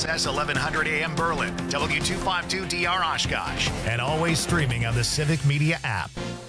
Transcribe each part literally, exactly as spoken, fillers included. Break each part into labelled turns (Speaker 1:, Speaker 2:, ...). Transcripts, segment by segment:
Speaker 1: X S eleven hundred A M Berlin, W two fifty-two D R Oshkosh, and always streaming on the Civic Media app.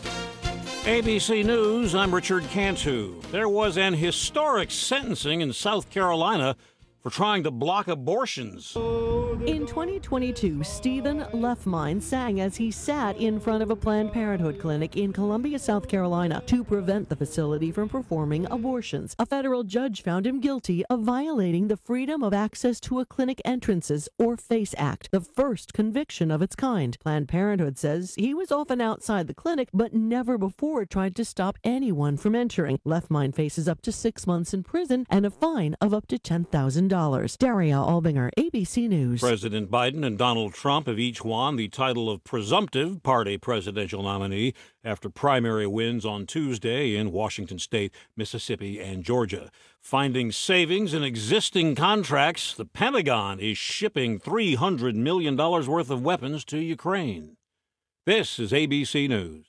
Speaker 2: A B C News, I'm Richard Cantu. There was an historic sentencing in South Carolina for trying to block abortions.
Speaker 3: In twenty twenty-two, Stephen Lefmine sang as he sat in front of a Planned Parenthood clinic in Columbia, South Carolina, to prevent the facility from performing abortions. A federal judge found him guilty of violating the Freedom of Access to a Clinic Entrances, or FACE Act, the first conviction of its kind. Planned Parenthood says he was often outside the clinic, but never before tried to stop anyone from entering. Lefmine faces up to six months in prison and a fine of up to ten thousand dollars. Daria Albinger, A B C News.
Speaker 2: President Biden and Donald Trump have each won the title of presumptive party presidential nominee after primary wins on Tuesday in Washington State, Mississippi, and Georgia. Finding savings in existing contracts, the Pentagon is shipping three hundred million dollars worth of weapons to Ukraine. This is A B C News.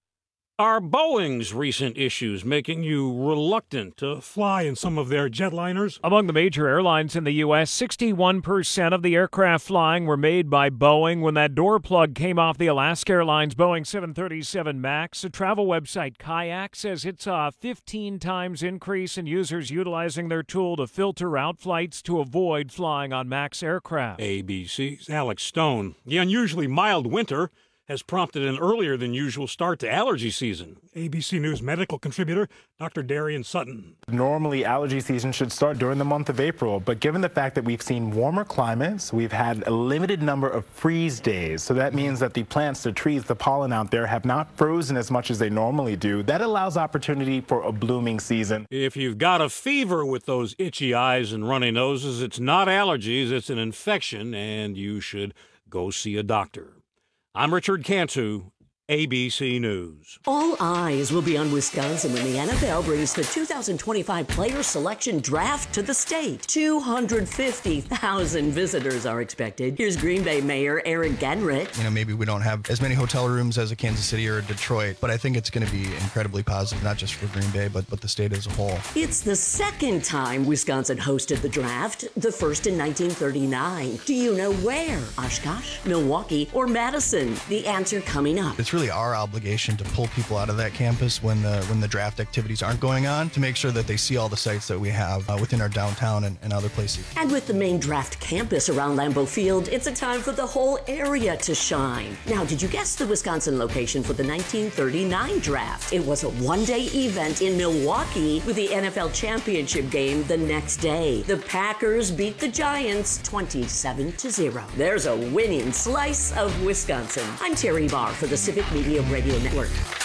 Speaker 2: Are Boeing's recent issues making you reluctant to fly in some of their jetliners?
Speaker 4: Among the major airlines in the U S, sixty-one percent of the aircraft flying were made by Boeing. When that door plug came off the Alaska Airlines Boeing seven thirty-seven MAX, the travel website Kayak says it's a fifteen times increase in users utilizing their tool to filter out flights to avoid flying on MAX aircraft.
Speaker 2: A B C's Alex Stone. The unusually mild winter has prompted an earlier than usual start to allergy season. A B C News medical contributor Doctor Darian Sutton.
Speaker 5: Normally, allergy season should start during the month of April, but given the fact that we've seen warmer climates, we've had a limited number of freeze days, so that means that the plants, the trees, the pollen out there have not frozen as much as they normally do. That allows opportunity for a blooming season.
Speaker 2: If you've got a fever with those itchy eyes and runny noses, it's not allergies, it's an infection, and you should go see a doctor. I'm Richard Cantu, A B C News.
Speaker 6: All eyes will be on Wisconsin when the N F L brings the two thousand twenty-five player selection draft to the state. two hundred fifty thousand visitors are expected. Here's Green Bay Mayor Eric Genrich.
Speaker 7: You know, maybe we don't have as many hotel rooms as a Kansas City or a Detroit, but I think it's going to be incredibly positive, not just for Green Bay, but, but the state as a whole.
Speaker 6: It's the second time Wisconsin hosted the draft, the first in nineteen thirty-nine. Do you know where? Oshkosh, Milwaukee, or Madison? The answer coming up.
Speaker 7: It's really our obligation to pull people out of that campus when the when the draft activities aren't going on, to make sure that they see all the sites that we have uh, within our downtown and, and other places.
Speaker 6: And with the main draft campus around Lambeau Field, it's a time for the whole area to shine. Now, did you guess the Wisconsin location for the nineteen thirty-nine draft? It was a one-day event in Milwaukee with the N F L championship game the next day. The Packers beat the Giants twenty-seven to zero. There's a winning slice of Wisconsin. I'm Terry Barr for the Civic Media Radio Network.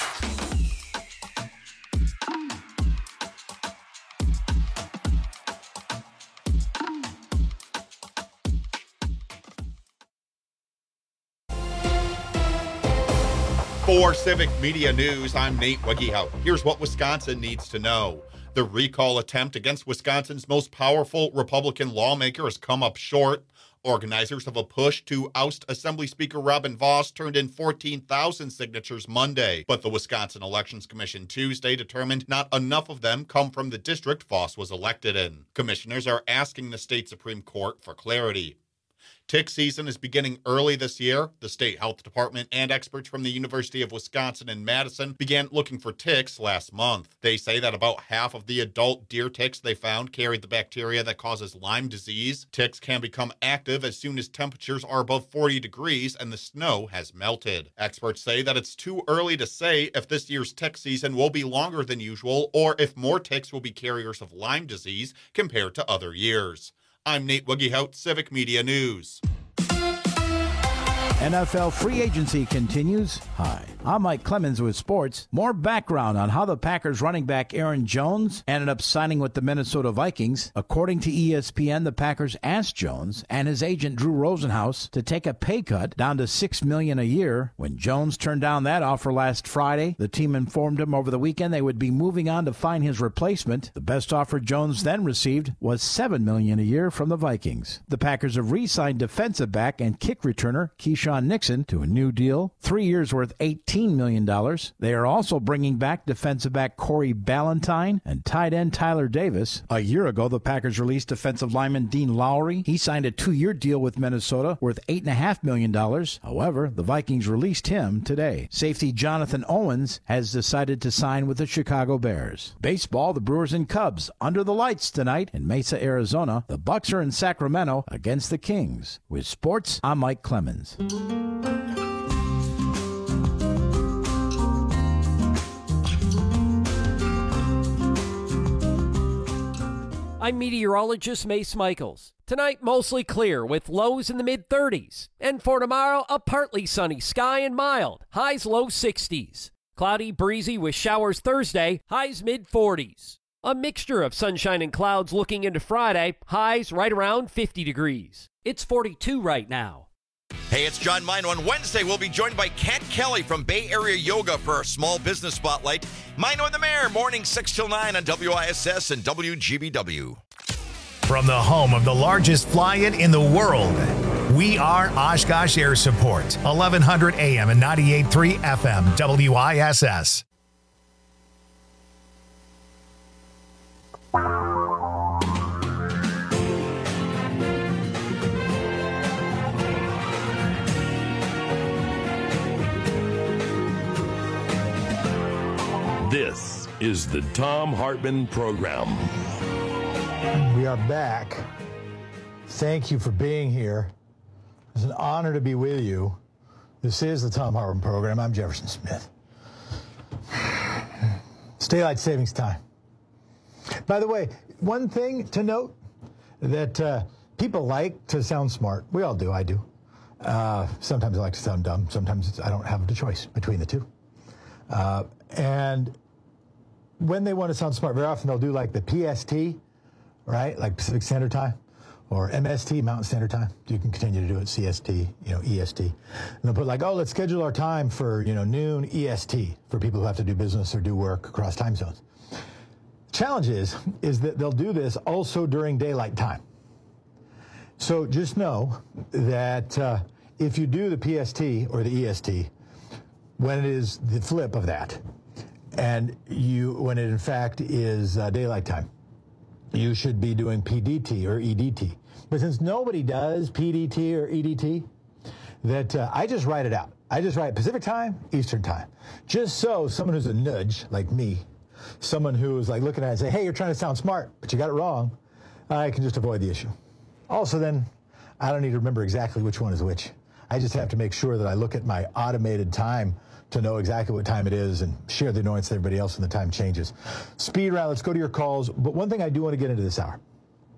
Speaker 8: For Civic Media News, I'm Nate Wegehout. Here's what Wisconsin needs to know. The recall attempt against Wisconsin's most powerful Republican lawmaker has come up short. Organizers of a push to oust Assembly Speaker Robin Vos turned in fourteen thousand signatures Monday, but the Wisconsin Elections Commission Tuesday determined not enough of them come from the district Vos was elected in. Commissioners are asking the state Supreme Court for clarity. Tick season is beginning early this year. The state health department and experts from the University of Wisconsin in Madison began looking for ticks last month. They say that about half of the adult deer ticks they found carried the bacteria that causes Lyme disease. Ticks can become active as soon as temperatures are above forty degrees and the snow has melted. Experts say that it's too early to say if this year's tick season will be longer than usual or if more ticks will be carriers of Lyme disease compared to other years. I'm Nate Wegehout, Civic Media News.
Speaker 9: N F L free agency continues. Hi, I'm Mike Clemens with sports. More background on how the Packers running back Aaron Jones ended up signing with the Minnesota Vikings. According to E S P N, the Packers asked Jones and his agent Drew Rosenhaus to take a pay cut down to six million dollars a year. When Jones turned down that offer last Friday, the team informed him over the weekend they would be moving on to find his replacement. The best offer Jones then received was seven million dollars a year from the Vikings. The Packers have re-signed defensive back and kick returner Keyshawn Nixon to a new deal, three years worth eighteen eighteen million dollars. They are also bringing back defensive back Corey Ballantyne and tight end Tyler Davis. A year ago, the Packers released defensive lineman Dean Lowry. He signed a two-year deal with Minnesota worth eight point five million dollars. However, the Vikings released him today. Safety Jonathan Owens has decided to sign with the Chicago Bears. Baseball, the Brewers and Cubs under the lights tonight in Mesa, Arizona. The Bucks are in Sacramento against the Kings. With sports, I'm Mike Clemens.
Speaker 10: I'm meteorologist Mace Michaels. Tonight, mostly clear with lows in the mid-thirties. And for tomorrow, a partly sunny sky and mild. Highs low sixties. Cloudy, breezy with showers Thursday. Highs mid-forties. A mixture of sunshine and clouds looking into Friday. Highs right around fifty degrees. It's forty-two right now.
Speaker 11: Hey, it's John Mino. On Wednesday, we'll be joined by Kat Kelly from Bay Area Yoga for our Small Business Spotlight. Mino and the Mayor, morning six till nine on W I S S and W G B W.
Speaker 1: From the home of the largest fly-in in the world, we are Oshkosh Air Support, eleven hundred A M and ninety-eight point three F M, W I S S.
Speaker 12: This is the Thom Hartmann Program.
Speaker 13: We are back. Thank you for being here. It's an honor to be with you. This is the Thom Hartmann Program. I'm Jefferson Smith. It's daylight savings time. By the way, one thing to note that uh, people like to sound smart. We all do. I do. Uh, sometimes I like to sound dumb. Sometimes it's, I don't have the choice between the two. Uh, and when they want to sound smart, very often they'll do like the P S T, right? Like Pacific Standard Time, or M S T, Mountain Standard Time. You can continue to do it, C S T, you know, E S T. And they'll put like, oh, let's schedule our time for, you know, noon E S T for people who have to do business or do work across time zones. Challenge is, is that they'll do this also during daylight time. So just know that uh, if you do the P S T or the E S T, when it is the flip of that, and you, when it in fact is uh, daylight time, you should be doing P D T or E D T. But since nobody does P D T or E D T, that uh, I just write it out. I just write Pacific time, Eastern time. Just so someone who's a nudge, like me, someone who is like looking at it and say, hey, you're trying to sound smart, but you got it wrong, I can just avoid the issue. Also then, I don't need to remember exactly which one is which. I just have to make sure that I look at my automated time to know exactly what time it is and share the annoyance with everybody else when the time changes. Speed round, let's go to your calls. But one thing I do want to get into this hour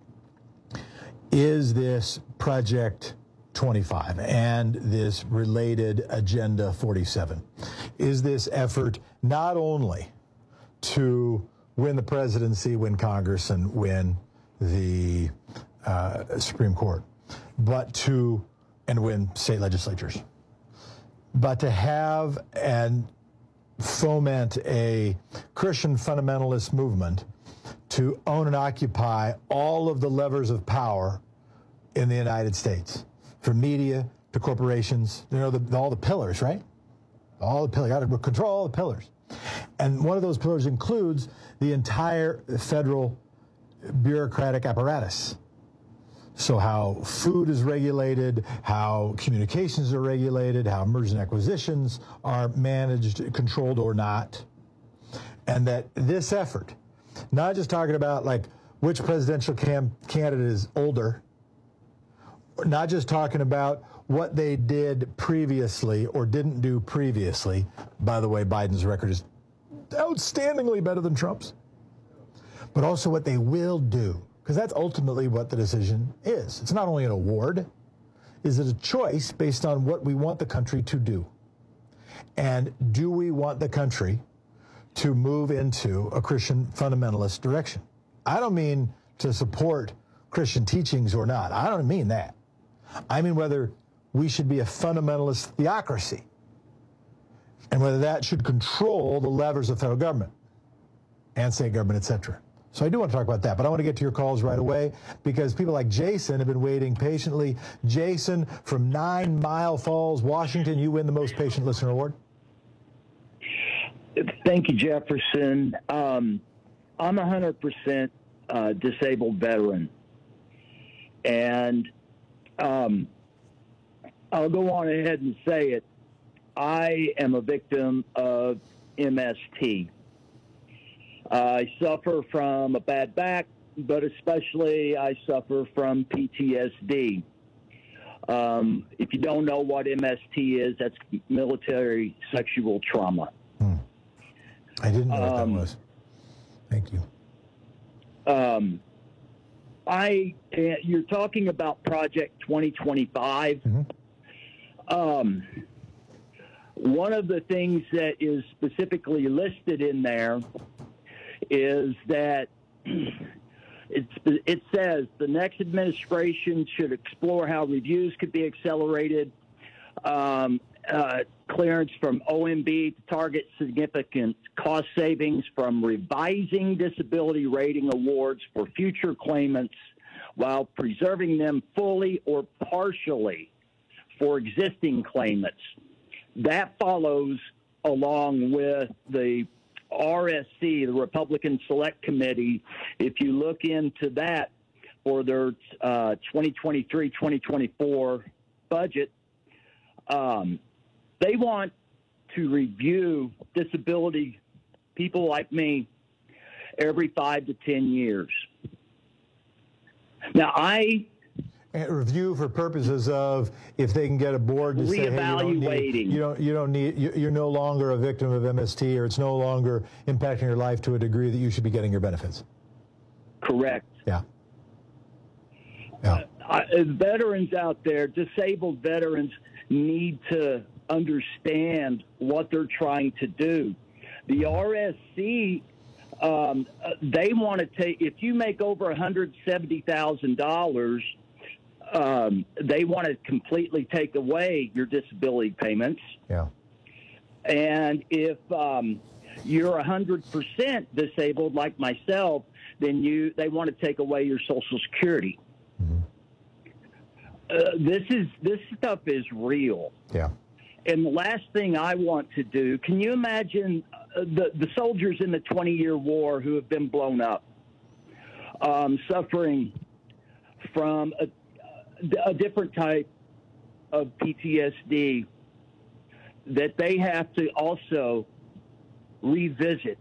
Speaker 13: is this Project twenty-five and this related Agenda forty-seven. Is this effort not only to win the presidency, win Congress, and win the uh, Supreme Court, but to, and win state legislatures, but to have and foment a Christian fundamentalist movement to own and occupy all of the levers of power in the United States, from media to corporations, you know, the, all the pillars, right? All the pillars, got to control all the pillars. And one of those pillars includes the entire federal bureaucratic apparatus. So how food is regulated, how communications are regulated, how mergers and acquisitions are managed, controlled or not. And that this effort, not just talking about like which presidential cam- candidate is older, not just talking about what they did previously or didn't do previously. By the way, Biden's record is outstandingly better than Trump's. But also what they will do. Because that's ultimately what the decision is. It's not only an award, is it a choice based on what we want the country to do? And do we want the country to move into a Christian fundamentalist direction? I don't mean to support Christian teachings or not. I don't mean that. I mean whether we should be a fundamentalist theocracy and whether that should control the levers of federal government and state government, et cetera. So I do want to talk about that, but I want to get to your calls right away because people like Jason have been waiting patiently. Jason from Nine Mile Falls, Washington, you win the most patient listener award.
Speaker 14: Thank you, Jefferson. Um, I'm a one hundred percent uh, disabled veteran. And um, I'll go on ahead and say it. I am a victim of M S T. Uh, I suffer from a bad back, but especially I suffer from P T S D. Um, if you don't know what M S T is, that's military sexual trauma.
Speaker 13: Hmm. I didn't know
Speaker 14: um,
Speaker 13: what that was. Thank you.
Speaker 14: Um, I uh, you're talking about Project twenty twenty-five. Mm-hmm. Um, one of the things that is specifically listed in there is that it's, it says the next administration should explore how reviews could be accelerated, um, uh, clearance from O M B to target significant cost savings from revising disability rating awards for future claimants while preserving them fully or partially for existing claimants. That follows along with the R S C, the Republican Select Committee. If you look into that for their uh, twenty twenty-three twenty twenty-four budget, um, they want to review disability people like me every five to ten years. Now, I...
Speaker 13: And review for purposes of if they can get a board to say, hey, you don't need, you don't, you don't need, you're no longer a victim of M S T, or it's no longer impacting your life to a degree that you should be getting your benefits.
Speaker 14: Correct.
Speaker 13: Yeah. Yeah.
Speaker 14: Uh, veterans out there, disabled veterans, need to understand what they're trying to do. The R S C, um, they want to take, if you make over one hundred seventy thousand dollars, Um, they want to completely take away your disability payments.
Speaker 13: Yeah.
Speaker 14: And if um, you're one hundred percent disabled like myself, then you they want to take away your Social Security. Mm-hmm. Uh, this is this stuff is real.
Speaker 13: Yeah.
Speaker 14: And the last thing I want to do, can you imagine uh, the, the soldiers in the twenty-year war who have been blown up, um, suffering from a a different type of P T S D, that they have to also revisit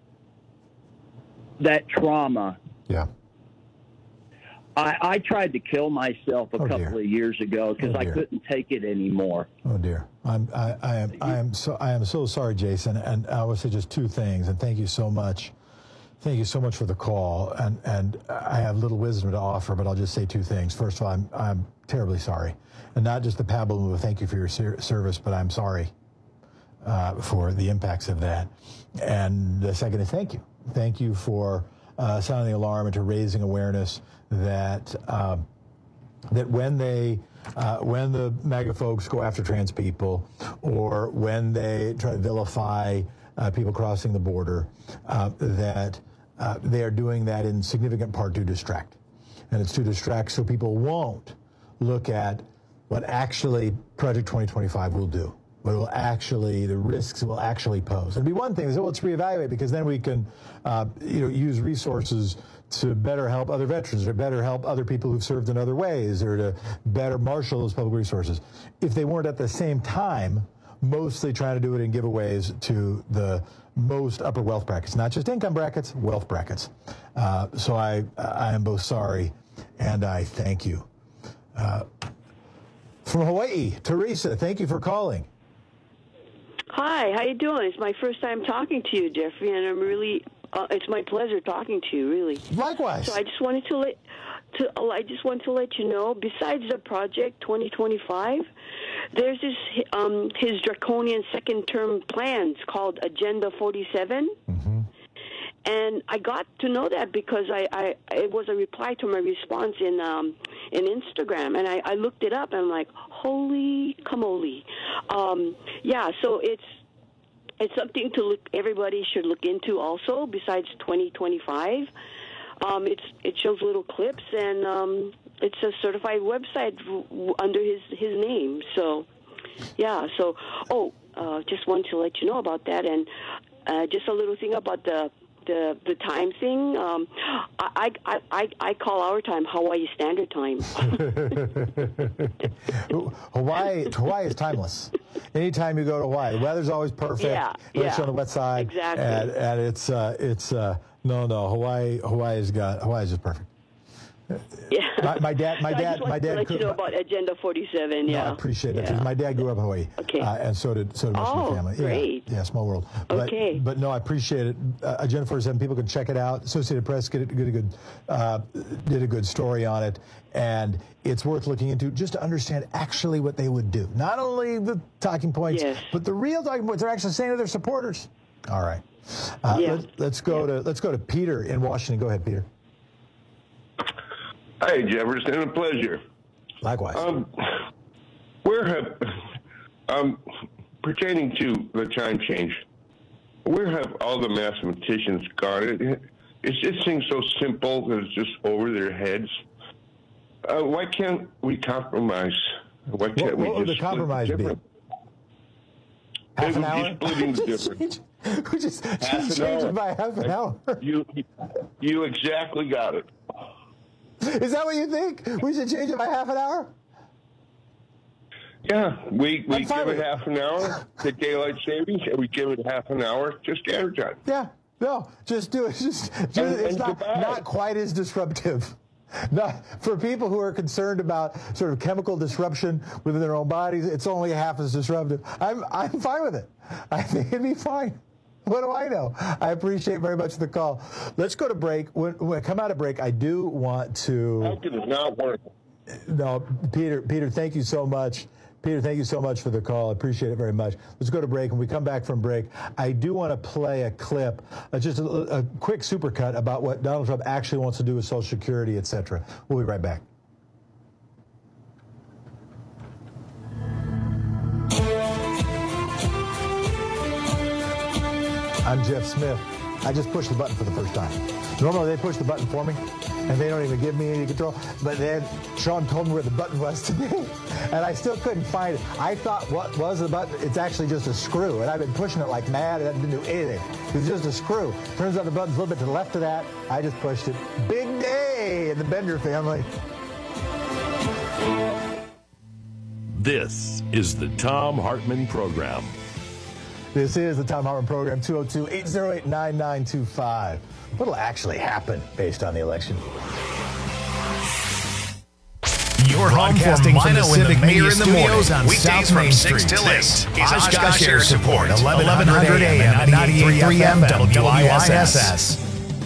Speaker 14: that trauma.
Speaker 13: Yeah.
Speaker 14: I, I tried to kill myself a
Speaker 13: oh,
Speaker 14: couple
Speaker 13: dear.
Speaker 14: of years ago because
Speaker 13: oh,
Speaker 14: I couldn't take it anymore.
Speaker 13: Oh dear, I'm I, I am I am so I am so sorry, Jason. And I will say just two things. And thank you so much. Thank you so much for the call, and, and I have little wisdom to offer, but I'll just say two things. First of all, I'm I'm terribly sorry, and not just the Pablo move. Thank you for your ser- service, but I'm sorry uh, for the impacts of that. And the second is thank you, thank you for uh, sounding the alarm and to raising awareness that uh, that when they uh, when the MAGA folks go after trans people, or when they try to vilify uh, people crossing the border, uh, that Uh, they are doing that in significant part to distract. And it's to distract so people won't look at what actually Project twenty twenty-five will do, what it will actually, the risks it will actually pose. It'd be one thing, so let's reevaluate, because then we can uh, you know, use resources to better help other veterans, or better help other people who've served in other ways, or to better marshal those public resources. If they weren't at the same time mostly trying to do it in giveaways to the most upper wealth brackets, not just income brackets, wealth brackets. Uh, so I, I am both sorry and I thank you. Uh, from Hawaii, Teresa, thank you for calling.
Speaker 15: Hi, how you doing? It's my first time talking to you, Jeffrey, and I'm really, uh, it's my pleasure talking to you, really.
Speaker 13: Likewise.
Speaker 15: So I just wanted to let, to, I just want to let you know, besides the Project twenty twenty-five, there's this, um, his draconian second-term plans called Agenda forty-seven. Mm-hmm. And I got to know that because I, I it was a reply to my response in um, in Instagram, and I, I looked it up, and I'm like, holy camoli. Um, yeah, so it's it's something to look, everybody should look into also, besides twenty twenty-five. Um, it's it shows little clips, and um, it's a certified website w- under his, his name. So, yeah, so, oh, uh, just wanted to let you know about that. And uh, just a little thing about the the the time thing. Um, I, I I I call our time Hawaii Standard Time.
Speaker 13: Hawaii Hawaii is timeless. Anytime you go to Hawaii, the weather's always perfect.
Speaker 15: Yeah,
Speaker 13: It's
Speaker 15: yeah.
Speaker 13: on the wet side.
Speaker 15: Exactly.
Speaker 13: And, and it's uh, it's uh, no no Hawaii Hawaii's got Hawaii's just perfect.
Speaker 15: Yeah.
Speaker 13: My, my dad my
Speaker 15: So I
Speaker 13: dad
Speaker 15: just wanted
Speaker 13: my
Speaker 15: to
Speaker 13: dad
Speaker 15: let
Speaker 13: could,
Speaker 15: you know about Agenda forty-seven.
Speaker 13: No,
Speaker 15: Yeah.
Speaker 13: I appreciate that.
Speaker 15: Yeah.
Speaker 13: because My dad grew up in Hawaii,
Speaker 15: Okay.
Speaker 13: uh, and so did so did most of
Speaker 15: Oh,
Speaker 13: my family.
Speaker 15: great.
Speaker 13: Yeah, yeah, small world. But,
Speaker 15: Okay.
Speaker 13: But no, I appreciate it. Uh, Agenda forty-seven. People can check it out. Associated Press did a good uh, did a good story on it, and it's worth looking into just to understand actually what they would do. Not only the talking points,
Speaker 15: Yes.
Speaker 13: but the real talking points they're actually saying to their supporters. All right. Uh,
Speaker 15: Yeah.
Speaker 13: let, let's go to let's go to Peter in Washington. Go ahead, Peter.
Speaker 16: Hi, Jefferson. A pleasure.
Speaker 13: Likewise.
Speaker 16: Um, where have, um, pertaining to the time change, where have all the mathematicians gone? It, it just seems so simple that it's just over their heads. Uh, why can't we compromise? Why can't
Speaker 13: What,
Speaker 16: we
Speaker 13: what would the
Speaker 16: just split
Speaker 13: compromise be?
Speaker 16: difference?
Speaker 13: Half
Speaker 16: It
Speaker 13: an
Speaker 16: would
Speaker 13: hour?
Speaker 16: be splitting the difference.
Speaker 13: we just,
Speaker 16: Half
Speaker 13: just
Speaker 16: an
Speaker 13: change
Speaker 16: hour.
Speaker 13: it by half an hour.
Speaker 16: You, you exactly got it.
Speaker 13: Is that what you think? We should change it by half an hour?
Speaker 16: Yeah, we, we
Speaker 13: I'm fine
Speaker 16: give
Speaker 13: with
Speaker 16: it
Speaker 13: it.
Speaker 16: half an hour to daylight savings, and we give it half an hour to standard time.
Speaker 13: Yeah, no, just do it. Just, just
Speaker 16: And-
Speaker 13: it's
Speaker 16: and
Speaker 13: not,
Speaker 16: goodbye.
Speaker 13: not quite as disruptive. Not for people who are concerned about sort of chemical disruption within their own bodies. It's only half as disruptive. I'm I'm fine with it. I think it'd be fine. What do I know? I appreciate very much the call. Let's go to break. When, when I come out of break, I do want to.
Speaker 16: How could it not work?
Speaker 13: No, Peter. Peter, thank you so much. Peter, thank you so much for the call. I appreciate it very much. Let's go to break. When we come back from break, I do want to play a clip, uh, just a, a quick supercut about what Donald Trump actually wants to do with Social Security, et cetera. We'll be right back. I'm Jeff Smith. I just pushed the button for the first time. Normally they push the button for me, and they don't even give me any control. But then Sean told me where the button was today, and I still couldn't find it. I thought what was the button? It's actually just a screw, and I've been pushing it like mad, and it didn't do anything. It's just a screw. Turns out the button's a little bit to the left of that. I just pushed it. Big day in the Bender family.
Speaker 12: This is the Tom Hartman Program.
Speaker 13: This is the Tom Hartman Program, two oh two, eight oh eight, nine nine two five. What'll actually happen based on the election?
Speaker 1: You're broadcasting from the Civic Media Studios on South Main Street. This is Oshkosh Air Support, eleven hundred A M and ninety-eight point three F M W I S S.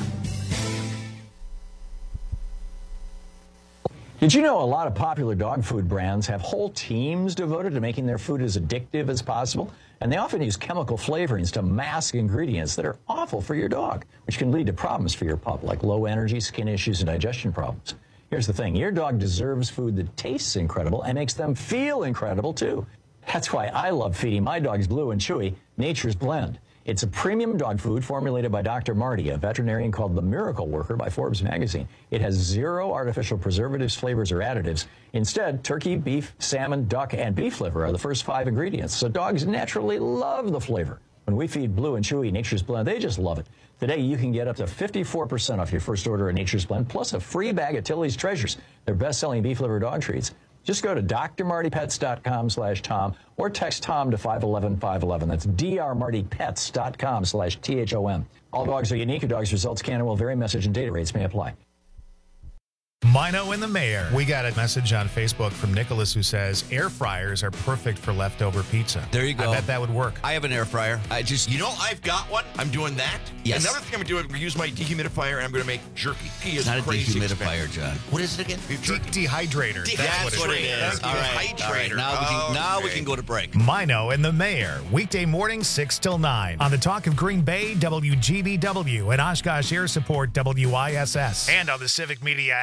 Speaker 17: Did you know a lot of popular dog food brands have whole teams devoted to making their food as addictive as possible? And they often use chemical flavorings to mask ingredients that are awful for your dog, which can lead to problems for your pup, like low energy, skin issues, and digestion problems. Here's the thing. Your dog deserves food that tastes incredible and makes them feel incredible, too. That's why I love feeding my dogs Blue and Chewy Nature's Blend. It's a premium dog food formulated by Doctor Marty, a veterinarian called the Miracle Worker by Forbes magazine. It has zero artificial preservatives, flavors, or additives. Instead, turkey, beef, salmon, duck, and beef liver are the first five ingredients, so dogs naturally love the flavor. When we feed Blue and Chewy Nature's Blend, they just love it. Today, you can get up to fifty-four percent off your first order of Nature's Blend, plus a free bag of Tilly's Treasures, their best-selling beef liver dog treats. Just go to D R marty pets dot com slash Tom or text Tom to five one one, five one one. That's D R marty pets dot com slash T H O M. All dogs are unique. Your dog's results can and will vary. Message and data rates may apply.
Speaker 1: Mino and the Mayor. We got a message on Facebook from Nicholas who says air fryers are perfect for leftover pizza.
Speaker 11: There you go.
Speaker 1: I bet that would work.
Speaker 11: I have an air fryer. I just, you know, I've got one. I'm doing that.
Speaker 18: Yes.
Speaker 11: Another thing I'm going to do is use my dehumidifier, and I'm going to make jerky. He is
Speaker 18: Not a
Speaker 11: crazy
Speaker 18: dehumidifier,
Speaker 11: expensive.
Speaker 18: John.
Speaker 11: What is it again?
Speaker 1: De- dehydrator.
Speaker 11: De-
Speaker 18: That's,
Speaker 11: That's
Speaker 18: what
Speaker 11: what
Speaker 18: it
Speaker 11: it
Speaker 18: is.
Speaker 11: is.
Speaker 18: All right. All right.
Speaker 11: Dehydrator.
Speaker 18: Now, we can, now we
Speaker 11: Okay.
Speaker 18: can go to break.
Speaker 1: Mino and the Mayor, weekday morning six till nine on the Talk of Green Bay, W G B W, and Oshkosh Air Support, W I S S, and on the Civic Media app.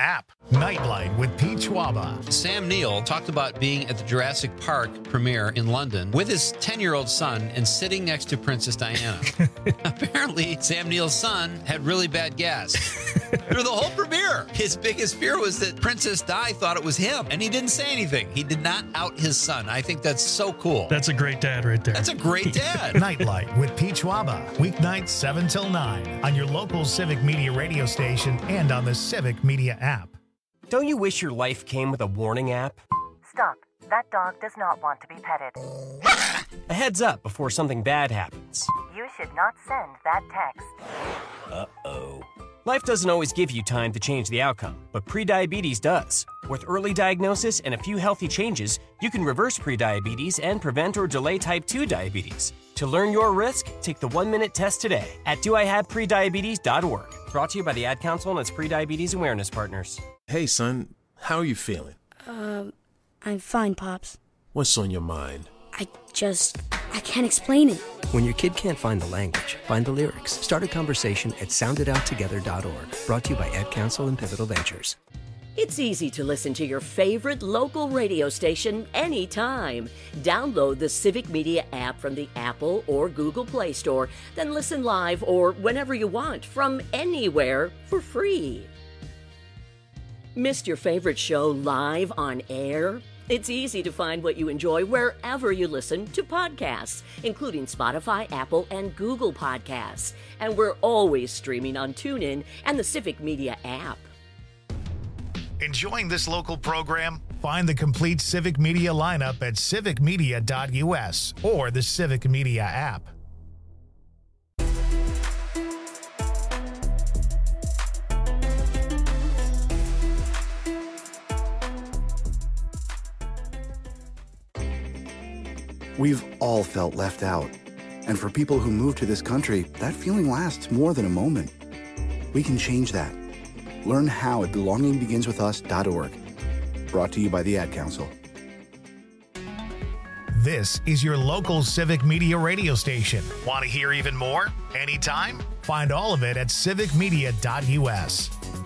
Speaker 1: Nightlight with Pete Schwaba.
Speaker 18: Sam Neill talked about being at the Jurassic Park premiere in London with his ten-year-old son and sitting next to Princess Diana. Apparently, Sam Neill's son had really bad gas. Through the whole premiere, his biggest fear was that Princess Di thought it was him, and he didn't say anything. He did not out his son. I think that's so cool.
Speaker 19: That's a great dad right there.
Speaker 18: That's a great dad.
Speaker 1: Nightlight with Pete Schwaba. Weeknights seven till nine on your local Civic Media radio station and on the Civic Media app.
Speaker 20: Don't you wish your life came with a warning app?
Speaker 21: Stop. That dog does not want to be petted.
Speaker 20: A heads up before something bad happens.
Speaker 21: You should not send that text.
Speaker 20: Uh-oh. Life doesn't always give you time to change the outcome, but prediabetes does. With early diagnosis and a few healthy changes, you can reverse prediabetes and prevent or delay type two diabetes. To learn your risk, take the one-minute test today at do I have prediabetes dot org. Brought to you by the Ad Council and its prediabetes awareness partners.
Speaker 22: Hey, son, how are you feeling?
Speaker 23: Um, I'm fine, Pops.
Speaker 22: What's on your mind?
Speaker 23: I just, I can't explain it.
Speaker 20: When your kid can't find the language, find the lyrics. Start a conversation at sound it out together dot org. Brought to you by Ad Council and Pivotal Ventures.
Speaker 6: It's easy to listen to your favorite local radio station anytime. Download the Civic Media app from the Apple or Google Play Store, then listen live or whenever you want from anywhere for free. Missed your favorite show live on air? It's easy to find what you enjoy wherever you listen to podcasts, including Spotify, Apple, and Google Podcasts. And we're always streaming on TuneIn and the Civic Media app.
Speaker 1: Enjoying this local program? Find the complete Civic Media lineup at civic media dot u s or the Civic Media app.
Speaker 24: We've all felt left out. And for people who move to this country, that feeling lasts more than a moment. We can change that. Learn how at belonging begins with us dot org. Brought to you by the Ad Council.
Speaker 1: This is your local Civic Media radio station. Want to hear even more? Anytime? Find all of it at civic media dot u s.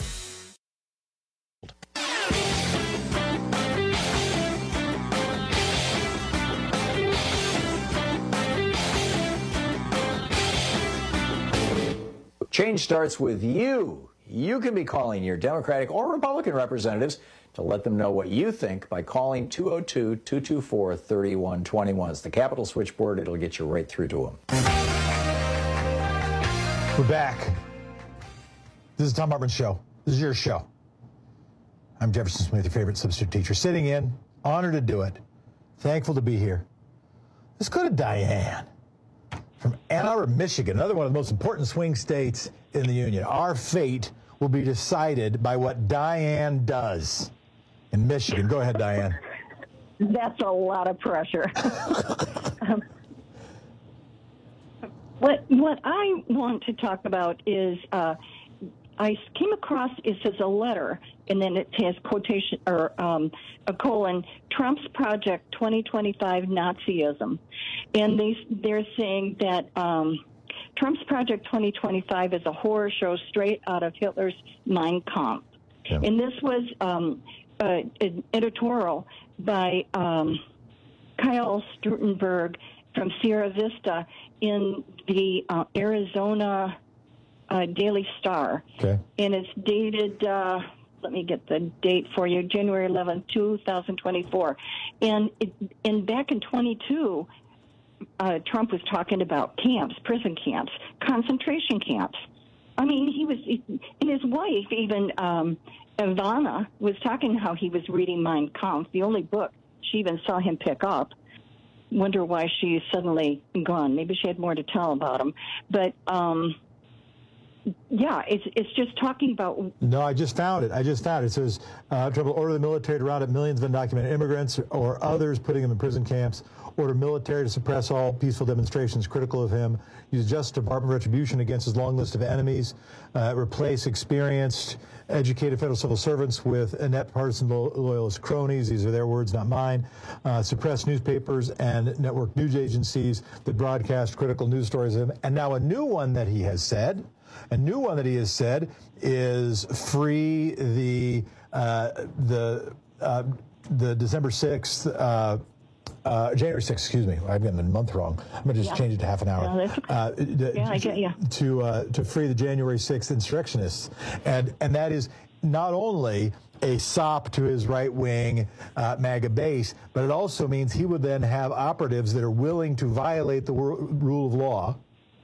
Speaker 17: Change starts with you. You can be calling your Democratic or Republican representatives to let them know what you think by calling two oh two, two two four, three one two one. It's the Capitol switchboard. It'll get you right through to them.
Speaker 13: We're back. This is Tom Hartman's show. This is your show. I'm Jefferson Smith, your favorite substitute teacher, sitting in. Honored to do it. Thankful to be here. Let's go to Diane from Ann Arbor, Michigan, another one of the most important swing states in the Union. Our fate will be decided by what Diane does in Michigan. Go ahead, Diane.
Speaker 25: That's a lot of pressure. um, what what I want to talk about is uh, I came across, it says a letter, and then it has quotation or um, a colon, Trump's Project twenty twenty-five Nazism. And they, they're saying that um, Trump's Project twenty twenty-five is a horror show straight out of Hitler's Mein Kampf. Yeah. And this was um, uh, an editorial by um, Kyle Strutenberg from Sierra Vista in the uh, Arizona uh, Daily Star. Okay. And it's dated, uh, let me get the date for you, January eleventh, two thousand twenty-four. And, it, and back in twenty-two, uh, Trump was talking about camps, prison camps, concentration camps. I mean, he was, and his wife, even um, Ivana, was talking how he was reading Mein Kampf, the only book she even saw him pick up. Wonder why she's suddenly gone. Maybe she had more to tell about him. But, um, yeah, it's it's just talking about...
Speaker 13: No, I just found it. I just found it. It says, uh, Trump will order the military to round up millions of undocumented immigrants or others, putting them in prison camps. Order military to suppress all peaceful demonstrations critical of him. Use Justice Department retribution against his long list of enemies. Uh, replace experienced, educated federal civil servants with inept partisan lo- loyalist cronies. These are their words, not mine. Uh, suppress newspapers and network news agencies that broadcast critical news stories of him. And now a new one that he has said... A new one that he has said is free the uh, the uh, the December sixth. Uh, Uh, January sixth, excuse me. I've gotten the month wrong. I'm going to just
Speaker 25: Yeah.
Speaker 13: change it to half an hour.
Speaker 25: Yeah, that's okay.
Speaker 13: uh, d-
Speaker 25: Yeah, I get you.
Speaker 13: To, uh, to free the January sixth insurrectionists. And, and that is not only a sop to his right-wing uh, MAGA base, but it also means he would then have operatives that are willing to violate the wor- rule of law,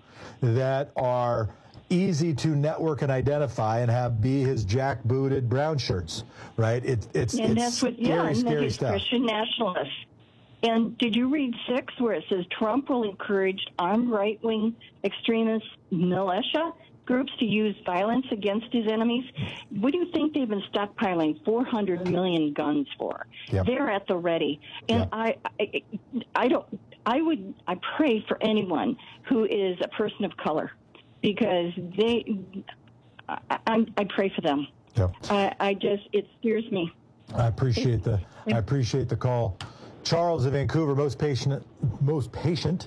Speaker 13: that are easy to network and identify and have be his jackbooted brown shirts, right? It, it's
Speaker 25: and
Speaker 13: it's
Speaker 25: that's what,
Speaker 13: scary,
Speaker 25: yeah, and then
Speaker 13: scary
Speaker 25: he's
Speaker 13: stuff.
Speaker 25: Christian nationalists. And did you read six where it says Trump will encourage armed right-wing extremist militia groups to use violence against his enemies? What do you think they've been stockpiling four hundred million guns for?
Speaker 13: Yep.
Speaker 25: They're at the ready. And
Speaker 13: Yep.
Speaker 25: I, I, I don't, I would, I pray for anyone who is a person of color because they, I, I, I pray for them.
Speaker 13: Yep.
Speaker 25: I, I just, it scares me.
Speaker 13: I appreciate the I appreciate the call. Charles in Vancouver, most patient most patient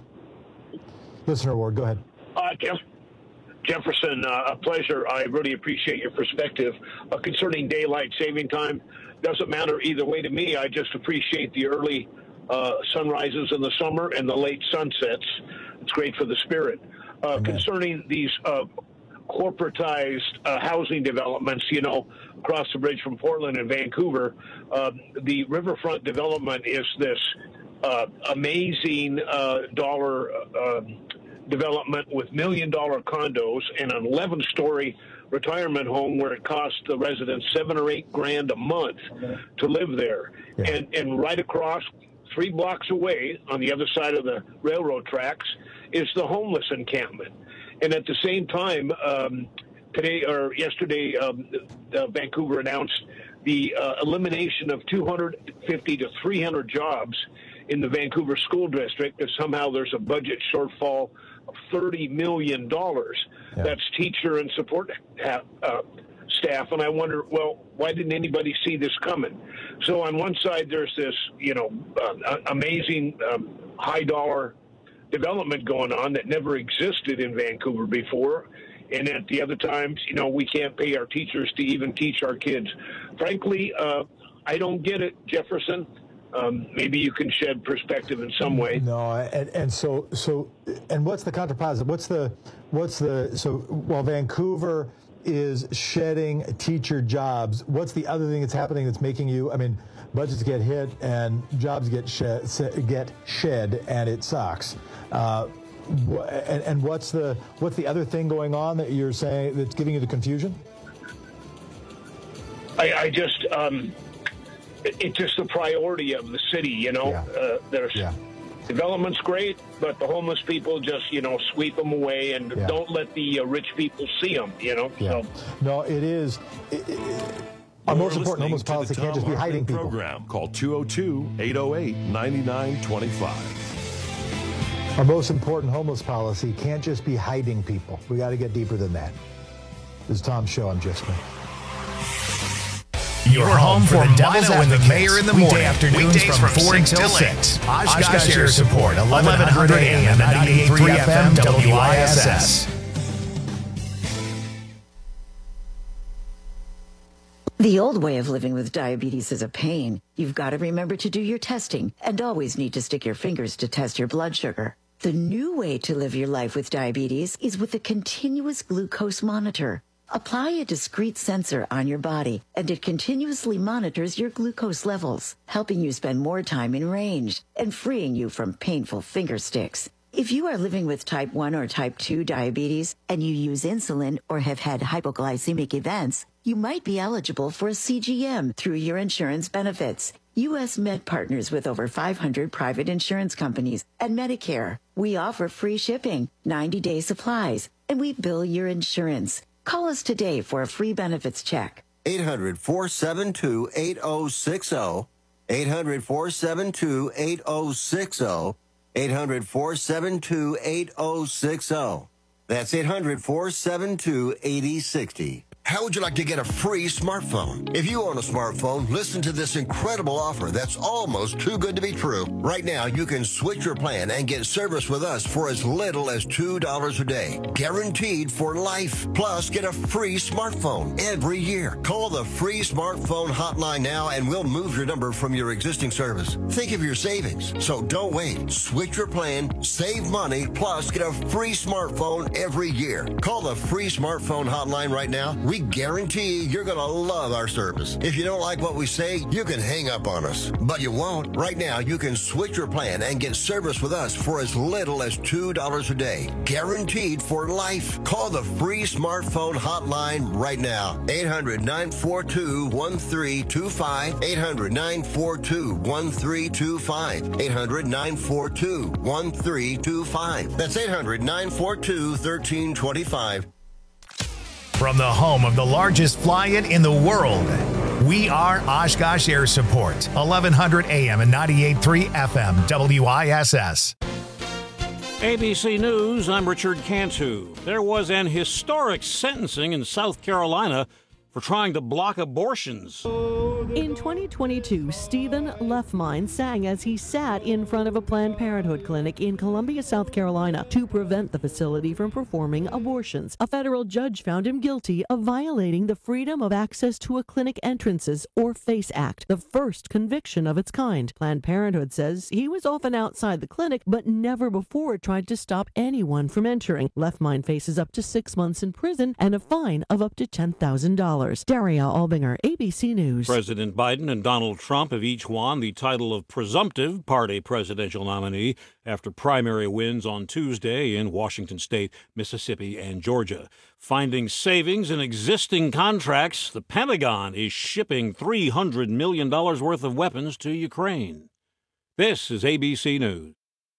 Speaker 13: listener award. Go ahead.
Speaker 2: Uh, Jeff, Jefferson, uh, a pleasure. I really appreciate your perspective uh, concerning daylight saving time. Doesn't matter either way to me. I just appreciate the early uh, sunrises in the summer and the late sunsets. It's great for the spirit. Uh, concerning these uh, corporatized uh, housing developments, you know, across the bridge from Portland and Vancouver, uh, the riverfront development is this uh, amazing uh, dollar uh, development with million dollar condos and an eleven story retirement home where it costs the residents seven or eight grand a month to live there. Yeah. And, and right across, three blocks away on the other side of the railroad tracks is the homeless encampment. And at the same time, um, today or yesterday, um, uh, Vancouver announced the uh, elimination of two hundred fifty to three hundred jobs in the Vancouver School District, because somehow there's a budget shortfall of thirty million dollars. Yeah. That's teacher and support ha- uh, staff. And I wonder, well, why didn't anybody see this coming? So on one side, there's this, you know, uh, amazing um, high dollar development going on that never existed in Vancouver before. And at the other times, you know, we can't pay our teachers to even teach our kids. Frankly, uh, I don't get it, Jefferson. Um, maybe you can shed perspective in some way.
Speaker 13: No, and, and so so, and what's the contrapositive? What's the what's the so while Vancouver is shedding teacher jobs, what's the other thing that's happening that's making you? I mean, budgets get hit and jobs get shed, get shed, and it sucks. Uh, and, and what's the what's the other thing going on that you're saying that's giving you the confusion?
Speaker 2: I, I just. Um, It's just the priority of the city, you know. Yeah. Uh, there's yeah. development's great, but the homeless people just, you know, sweep them away and yeah. don't let the uh, rich people see them, you know.
Speaker 13: Yeah. So. No, it is. It, it, our most important homeless policy can't just be hiding people.
Speaker 12: Program. Call two oh two, eight oh eight, nine nine two five.
Speaker 13: Our most important homeless policy can't just be hiding people. We got to get deeper than that. This is Tom's show. I'm Jeff Smith.
Speaker 1: You're home for the Dino and the Mayor in the morning. Afternoons from four until six. Oshkosh Air Support, eleven hundred A M and ninety-eight point three F M W I S S.
Speaker 3: The old way of living with diabetes is a pain. You've got to remember to do your testing and always need to stick your fingers to test your blood sugar. The new way to live your life with diabetes is with a continuous glucose monitor. Apply a discrete sensor on your body, and it continuously monitors your glucose levels, helping you spend more time in range and freeing you from painful finger sticks. If you are living with type one or type two diabetes and you use insulin or have had hypoglycemic events, you might be eligible for a C G M through your insurance benefits. U S Med partners with over five hundred private insurance companies and Medicare. We offer free shipping, ninety-day supplies, and we bill your insurance. Call us today for a free benefits check.
Speaker 4: eight hundred, four seven two, eight oh six oh. eight hundred, four seven two, eight oh six oh. eight hundred, four seven two, eight oh six oh. That's eight hundred, four seven two, eight oh six oh. How would you like to get a free smartphone? If you own a smartphone, listen to this incredible offer that's almost too good to be true. Right now, you can switch your plan and get service with us for as little as two dollars a day. Guaranteed for life. Plus, get a free smartphone every year. Call the free smartphone hotline now and we'll move your number from your existing service. Think of your savings. So don't wait. Switch your plan, save money, plus get a free smartphone every year. Call the free smartphone hotline right now. We guarantee you're going to love our service. If you don't like what we say, you can hang up on us. But you won't. Right now, you can switch your plan and get service with us for as little as two dollars a day. Guaranteed for life. Call the free smartphone hotline right now. eight hundred, nine four two, one three two five. eight hundred, nine four two, one three two five. eight hundred, nine four two, one three two five. That's eight hundred, nine four two, one three two five.
Speaker 1: From the home of the largest fly-in in the world, we are Oshkosh Air Support, eleven hundred A M and ninety-eight point three F M, W I S S.
Speaker 5: A B C News, I'm Richard Cantu. There was an historic sentencing in South Carolina for trying to block abortions.
Speaker 7: In twenty twenty-two, Stephen Lefmine sang as he sat in front of a Planned Parenthood clinic in Columbia, South Carolina, to prevent the facility from performing abortions. A federal judge found him guilty of violating the Freedom of Access to a Clinic Entrances, or FACE Act, the first conviction of its kind. Planned Parenthood says he was often outside the clinic, but never before tried to stop anyone from entering. Lefmine faces up to six months in prison and a fine of up to ten thousand dollars. Daria Albinger, A B C News.
Speaker 5: President Biden and Donald Trump have each won the title of presumptive party presidential nominee after primary wins on Tuesday in Washington State, Mississippi, and Georgia. Finding savings in existing contracts, the Pentagon is shipping three hundred million dollars worth of weapons to Ukraine. This is A B C News.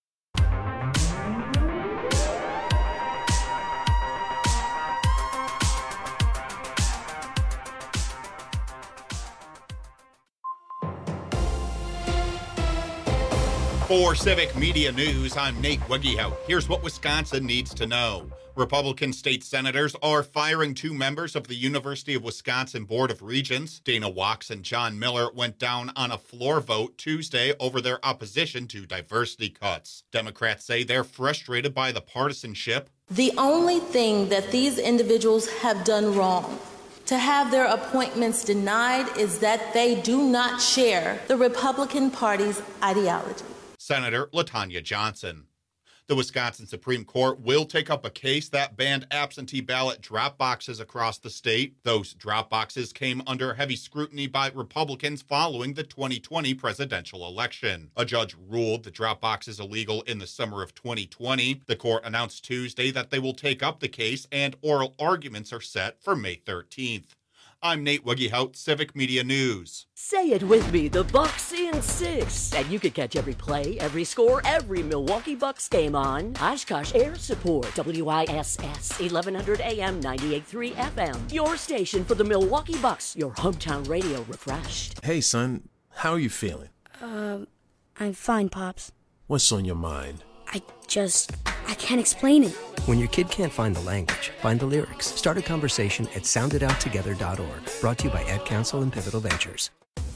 Speaker 8: For Civic Media News, I'm Nate Wegehout. Here's what Wisconsin needs to know. Republican state senators are firing two members of the University of Wisconsin Board of Regents. Dana Wachs and John Miller went down on a floor vote Tuesday over their opposition to diversity cuts. Democrats say they're frustrated by the partisanship.
Speaker 9: The only thing that these individuals have done wrong to have their appointments denied is that they do not share the Republican Party's ideology.
Speaker 8: Senator LaTanya Johnson. The Wisconsin Supreme Court will take up a case that banned absentee ballot drop boxes across the state. Those drop boxes came under heavy scrutiny by Republicans following the twenty twenty presidential election. A judge ruled the drop box is illegal in the summer of twenty twenty. The court announced Tuesday that they will take up the case and oral arguments are set for May thirteenth. I'm Nate Wegehout, Civic Media News.
Speaker 6: Say it with me, the Bucks in six. And you can catch every play, every score, every Milwaukee Bucks game on Oshkosh Air Support, W I S S, eleven hundred A M, ninety-eight point three F M. Your station for the Milwaukee Bucks, your hometown radio refreshed.
Speaker 22: Hey, son, how are you feeling?
Speaker 23: Um, I'm fine, Pops.
Speaker 22: What's on your mind?
Speaker 23: I just, I can't explain it.
Speaker 19: When your kid can't find the language, find the lyrics. Start a conversation at sound it out together dot org. Brought to you by Ad Council and Pivotal Ventures.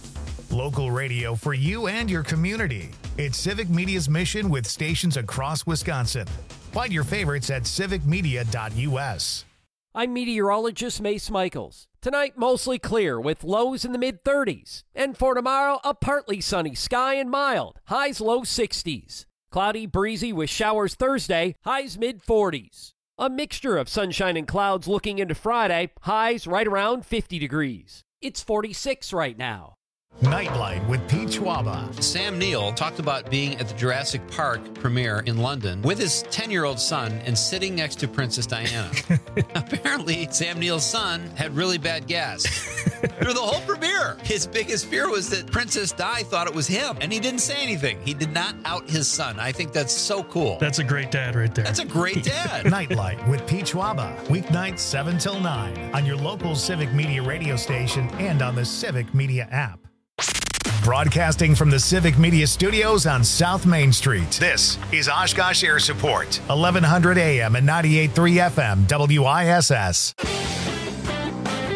Speaker 1: Local radio for you and your community. It's Civic Media's mission with stations across Wisconsin. Find your favorites at civic media dot U S.
Speaker 10: I'm meteorologist Mace Michaels. Tonight, mostly clear with lows in the mid thirties. And for tomorrow, a partly sunny sky and mild. Highs low sixties. Cloudy, breezy with showers Thursday, highs mid forties. A mixture of sunshine and clouds looking into Friday, highs right around fifty degrees. It's forty-six right now.
Speaker 1: Nightlight with Pete Schwaba.
Speaker 18: Sam Neill talked about being at the Jurassic Park premiere in London with his ten-year-old son and sitting next to Princess Diana. Apparently, Sam Neill's son had really bad gas through the whole premiere. His biggest fear was that Princess Di thought it was him, and he didn't say anything. He did not out his son. I think that's so cool.
Speaker 26: That's a great dad right there.
Speaker 18: That's a great dad.
Speaker 1: Nightlight with Pete Schwaba. Weeknights seven till nine on your local Civic Media radio station and on the Civic Media app. Broadcasting from the Civic Media Studios on South Main Street. This is Oshkosh Air Support, eleven hundred A M and ninety-eight point three F M, W I S S.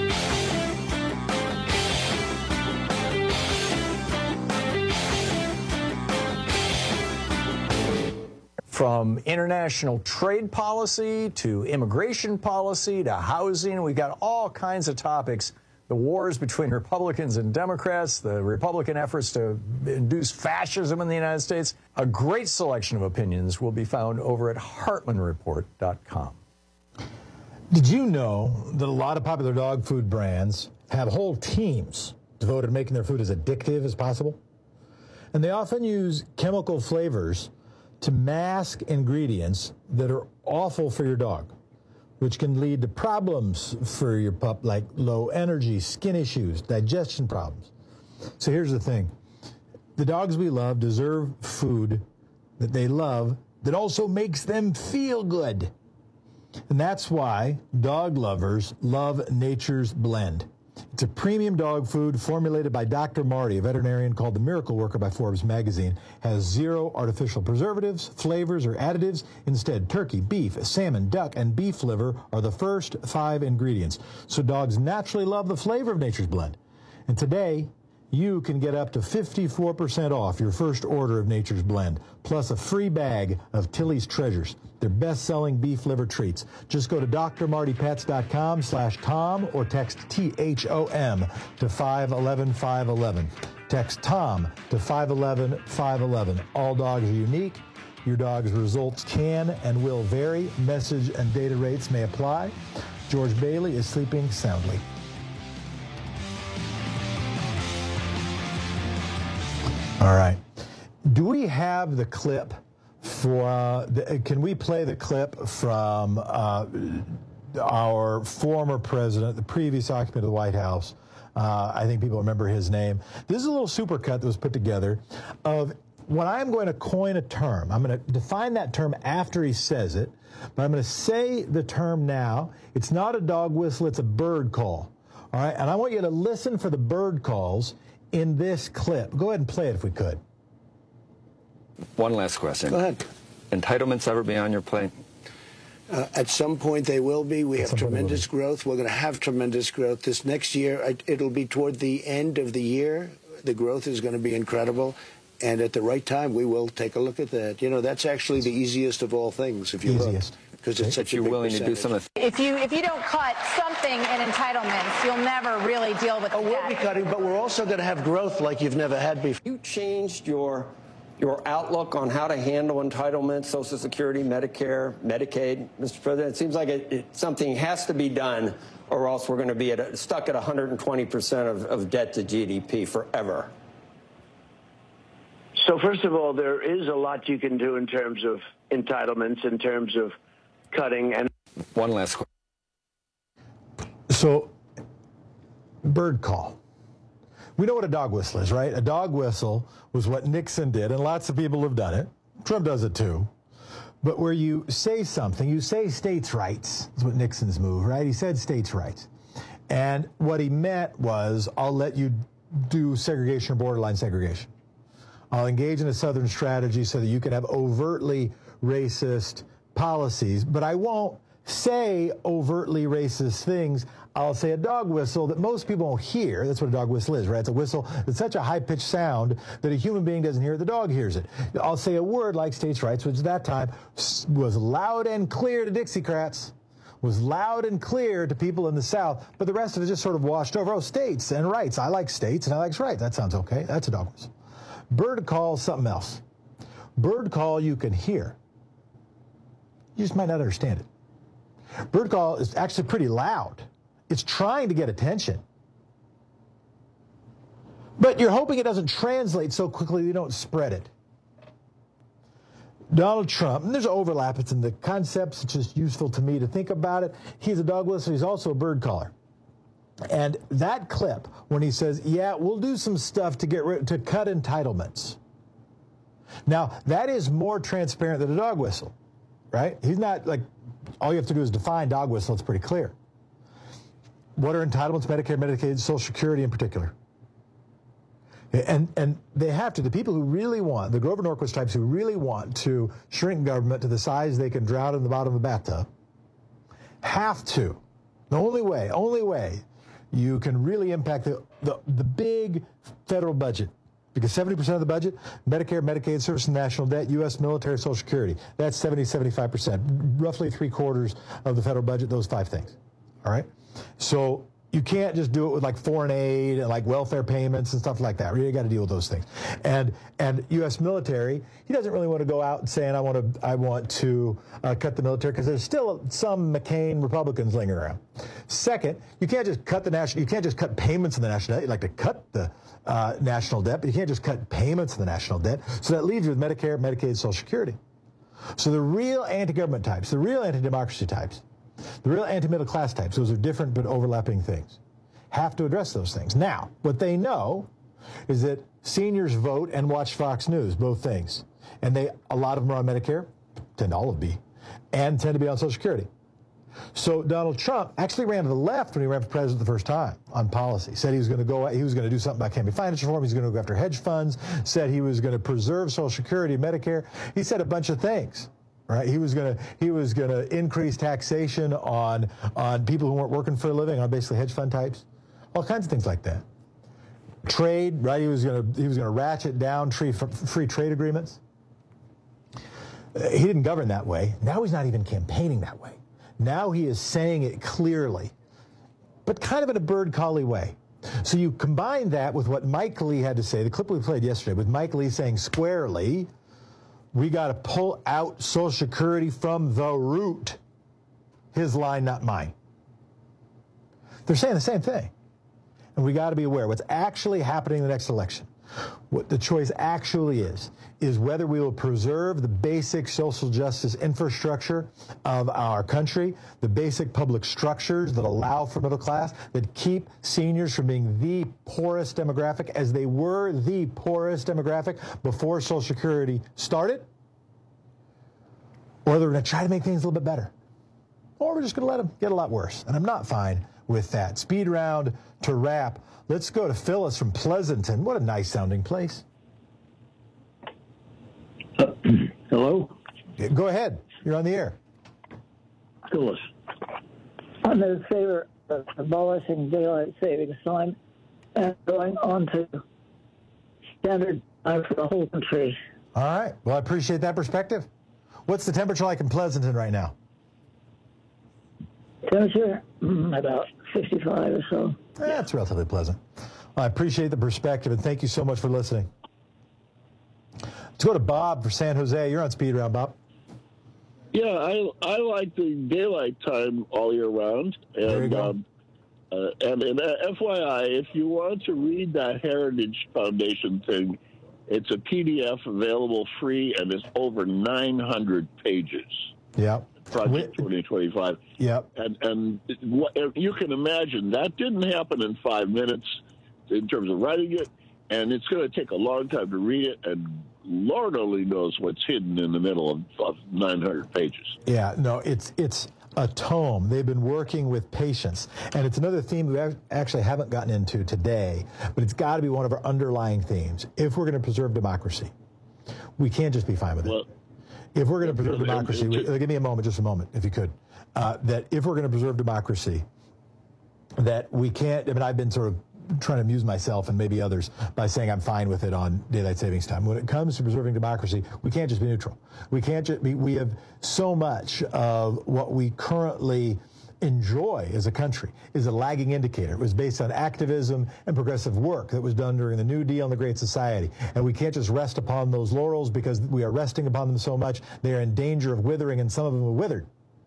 Speaker 17: from international trade policy to immigration policy to housing. We've got all kinds of topics. The wars between Republicans and Democrats, the Republican efforts to induce fascism in the United States. A great selection of opinions will be found over at Heartland Report dot com.
Speaker 13: Did you know that a lot of popular dog food brands have whole teams devoted to making their food as addictive as possible? And they often use chemical flavors to mask ingredients that are awful for your dog, which can lead to problems for your pup like low energy, skin issues, digestion problems. So here's the thing. The dogs we love deserve food that they love that also makes them feel good. And that's why dog lovers love Nature's Blend. It's a premium dog food formulated by Doctor Marty, a veterinarian called the Miracle Worker by Forbes magazine. Has zero artificial preservatives, flavors, or additives. Instead, turkey, beef, salmon, duck, and beef liver are the first five ingredients. So dogs naturally love the flavor of Nature's Blend. And today, you can get up to fifty-four percent off your first order of Nature's Blend, plus a free bag of Tilly's Treasures, their best-selling beef liver treats. Just go to D R Marty Pets dot com slash Tom or text T H O M to five one one five one one. Text Tom to five one one five one one. All dogs are unique. Your dog's results can and will vary. Message and data rates may apply. George Bailey is sleeping soundly. All right. Do we have the clip for, uh, the, can we play the clip from uh, our former president, the previous occupant of the White House? Uh, I think people remember his name. This is a little supercut that was put together of when I'm going to coin a term. I'm going to define that term after he says it, but I'm going to say the term now. It's not a dog whistle, it's a bird call. All right, and I want you to listen for the bird calls in this clip. Go ahead and play it if we could.
Speaker 11: One last question.
Speaker 14: Go ahead.
Speaker 11: Entitlements ever be on your plate?
Speaker 14: Uh, at some point they will be. We have tremendous growth. We're going to have tremendous growth. This next year, it'll be toward the end of the year. The growth is going to be incredible. And at the right time, we will take a look at that. You know, that's actually the easiest of all things, if you
Speaker 13: easiest.
Speaker 14: look. Because it's such
Speaker 11: if you're
Speaker 14: a big
Speaker 11: willing
Speaker 14: percentage.
Speaker 11: to do something.
Speaker 15: If you if you don't cut something in entitlements, you'll never really deal with
Speaker 14: Oh,
Speaker 15: the
Speaker 14: we'll
Speaker 15: debt.
Speaker 14: be cutting, but we're also going to have growth like you've never had before.
Speaker 16: You changed your your outlook on how to handle entitlements, Social Security, Medicare, Medicaid, Mister President. It seems like it, it, something has to be done, or else we're going to be at a, stuck at one hundred twenty percent of, of debt to G D P forever.
Speaker 14: So first of all, there is a lot you can do in terms of entitlements, in terms of cutting. And
Speaker 11: one last question.
Speaker 13: So, bird call. We know what a dog whistle is, right? A dog whistle was what Nixon did, and lots of people have done it. Trump does it too. But where you say something, you say states' rights, is what Nixon's move, right? He said states' rights. And what he meant was, I'll let you do segregation or borderline segregation. I'll engage in a Southern strategy so that you can have overtly racist policies, but I won't say overtly racist things. I'll say a dog whistle that most people won't hear. That's what a dog whistle is, right? It's a whistle that's such a high-pitched sound that a human being doesn't hear it, the dog hears it. I'll say a word like states' rights, which at that time was loud and clear to Dixiecrats, was loud and clear to people in the South, but the rest of it just sort of washed over. Oh, states and rights. I like states and I like rights. That sounds okay. That's a dog whistle. Bird call, something else. Bird call you can hear. You just might not understand it. Bird call is actually pretty loud. It's trying to get attention. But you're hoping it doesn't translate so quickly you don't spread it. Donald Trump, and there's overlap, it's in the concepts, it's just useful to me to think about it. He's a dog whistle, he's also a bird caller. And that clip, when he says, yeah, we'll do some stuff to get rid, to cut entitlements. Now, that is more transparent than a dog whistle, right? He's not like, all you have to do is define dog whistle, it's pretty clear. What are entitlements, Medicare, Medicaid, Social Security in particular? And and they have to, the people who really want, the Grover Norquist types who really want to shrink government to the size they can drown in the bottom of a bathtub, have to. The only way, only way you can really impact the, the, the big federal budget Because seventy percent of the budget, Medicare, Medicaid, service and national debt, U S military, Social Security. That's seventy, seventy-five percent. Roughly three quarters of the federal budget, those five things. All right? So you can't just do it with like foreign aid and like welfare payments and stuff like that. You got to deal with those things. And and U S military, he doesn't really want to go out and saying I want to I want to uh, cut the military because there's still some McCain Republicans lingering around. Second, you can't just cut the national. You can't just cut payments in the national debt. You'd like to cut the uh, national debt, but you can't just cut payments in the national debt. So that leaves you with Medicare, Medicaid, Social Security. So the real anti-government types, the real anti-democracy types, the real anti-middle class types, those are different but overlapping things, have to address those things. Now, what they know is that seniors vote and watch Fox News, both things. And they, a lot of them are on Medicare, tend to all of be, and tend to be on Social Security. So Donald Trump actually ran to the left when he ran for president the first time on policy. Said he was going to go, he was going to do something about campaign finance reform. He's going to go after hedge funds. Said he was going to preserve Social Security, Medicare. He said a bunch of things. Right? He was going to he was going to increase taxation on on people who weren't working for a living, on basically hedge fund types, all kinds of things like that. Trade, right? He was going to he was going to ratchet down free free trade agreements. He didn't govern that way. Now he's not even campaigning that way. Now he is saying it clearly, but kind of in a bird collie way. So you combine that with what Mike Lee had to say, the clip we played yesterday, with Mike Lee saying squarely, we got to pull out Social Security from the root. His line, not mine. They're saying the same thing. And we got to be aware what's actually happening in the next election. What the choice actually is, is whether we will preserve the basic social justice infrastructure of our country, the basic public structures that allow for middle class, that keep seniors from being the poorest demographic, as they were the poorest demographic before Social Security started, or they're going to try to make things a little bit better, or we're just going to let them get a lot worse. And I'm not fine with that. Speed round to wrap. Let's go to Phyllis from Pleasanton. What a nice sounding place.
Speaker 2: Uh, hello?
Speaker 13: Go ahead. You're on the air.
Speaker 2: Phyllis. I'm in favor of abolishing daylight savings time and going on to standard time for the whole country.
Speaker 13: All right. Well, I appreciate that perspective. What's the temperature like in Pleasanton right now?
Speaker 2: Temperature, mm, about fifty-five or so.
Speaker 13: Yeah, that's relatively pleasant. Well, I appreciate the perspective, and thank you so much for listening. Let's go to Bob for San Jose. You're on Speed Round, Bob.
Speaker 20: Yeah, I I like the daylight time all year round. And,
Speaker 13: there you go.
Speaker 20: Um, uh, and, and uh, F Y I, if you want to read that Heritage Foundation thing, it's a P D F available free, and it's over nine hundred pages.
Speaker 13: Yeah.
Speaker 20: Project twenty twenty-five.
Speaker 13: Yep.
Speaker 20: And and what, you can imagine that didn't happen in five minutes in terms of writing it, and it's going to take a long time to read it, and Lord only knows what's hidden in the middle of, of nine hundred pages.
Speaker 13: Yeah, no, it's it's a tome. They've been working with patience, and it's another theme we actually haven't gotten into today, but it's got to be one of our underlying themes. If we're going to preserve democracy, we can't just be fine with it.
Speaker 20: Well,
Speaker 13: If we're going to preserve democracy, we, give me a moment, just a moment, if you could, uh, that if we're going to preserve democracy, that we can't, I mean, I've been sort of trying to amuse myself and maybe others by saying I'm fine with it on daylight savings time. When it comes to preserving democracy, we can't just be neutral. We can't just be, we have so much of what we currently enjoy as a country is a lagging indicator. It was based on activism and progressive work that was done during the New Deal and the Great Society. And we can't just rest upon those laurels because we are resting upon them so much. They are in danger of withering, and some of them have withered.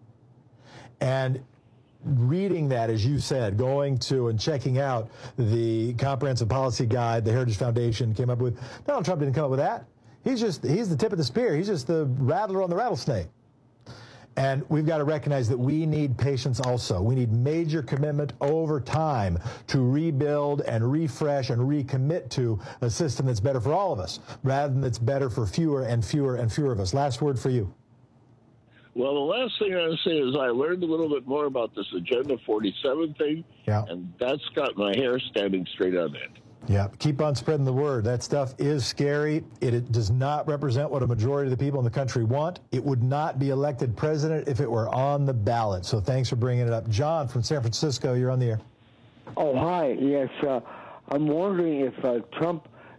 Speaker 13: And reading that, as you said, going to and checking out the comprehensive policy guide the Heritage Foundation came up with, Donald Trump didn't come up with that. He's just, he's the tip of the spear. He's just the rattler on the rattlesnake. And we've got to recognize that we need patience also. We need major commitment over time to rebuild and refresh and recommit to a system that's better for all of us, rather than that's better for fewer and fewer and fewer of us. Last word for you.
Speaker 20: Well, the last thing I want to say is I learned a little bit more about this Agenda forty-seven thing,
Speaker 13: yeah.
Speaker 20: and that's got my hair standing straight on end.
Speaker 13: Yeah, keep on spreading the word. That stuff is scary. It, it does not represent what a majority of the people in the country want. It would not be elected president if it were on the ballot. So thanks for bringing it up. John from San Francisco, you're on the air.
Speaker 21: Oh, hi. Yes, uh, I'm wondering if uh, Trump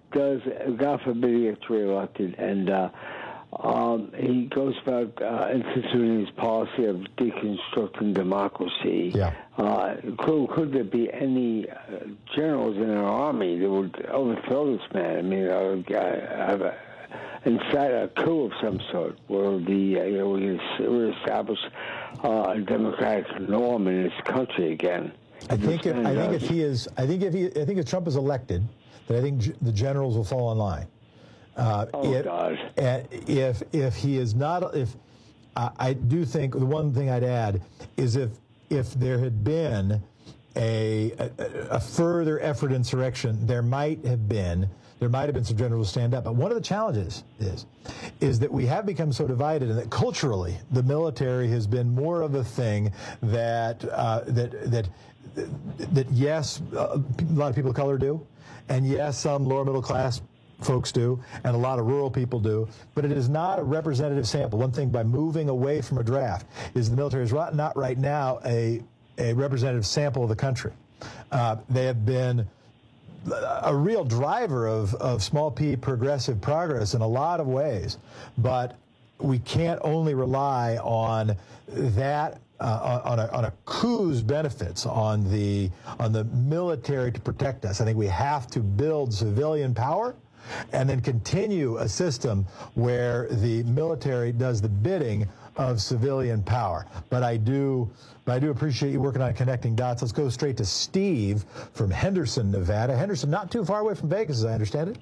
Speaker 3: does, God forbid he gets reelected, and uh, um, he goes about uh, instituting his policy of deconstructing democracy.
Speaker 13: Yeah.
Speaker 3: Uh, could, could there be any uh, generals in our army that would overthrow this man? I mean, uh, have a, incite a coup of some sort, where the uh, you know, we reestablish uh, a democratic norm in this country again.
Speaker 13: I think if, I think if he is, I think if he, I think if Trump is elected, that I think g- the generals will fall in line. Uh,
Speaker 3: oh
Speaker 13: if,
Speaker 3: God!
Speaker 13: If if he is not, if uh, I do think the one thing I'd add is if if there had been a, a a further effort insurrection, there might have been there might have been some generals stand up. But one of the challenges is is that we have become so divided, and that culturally the military has been more of a thing that uh, that that that yes, a lot of people of color do, and yes, some lower middle class folks do, and a lot of rural people do, but it is not a representative sample. One thing, by moving away from a draft, is the military is not right now a, a representative sample of the country. Uh, they have been a real driver of, of small p progressive progress in a lot of ways, but we can't only rely on that Uh, on, a, on a coup's benefits on the on the military to protect us. I think we have to build civilian power and then continue a system where the military does the bidding of civilian power. But I do but I do appreciate you working on connecting dots. Let's go straight to Steve from Henderson, Nevada. Henderson, not too far away from Vegas, as I understand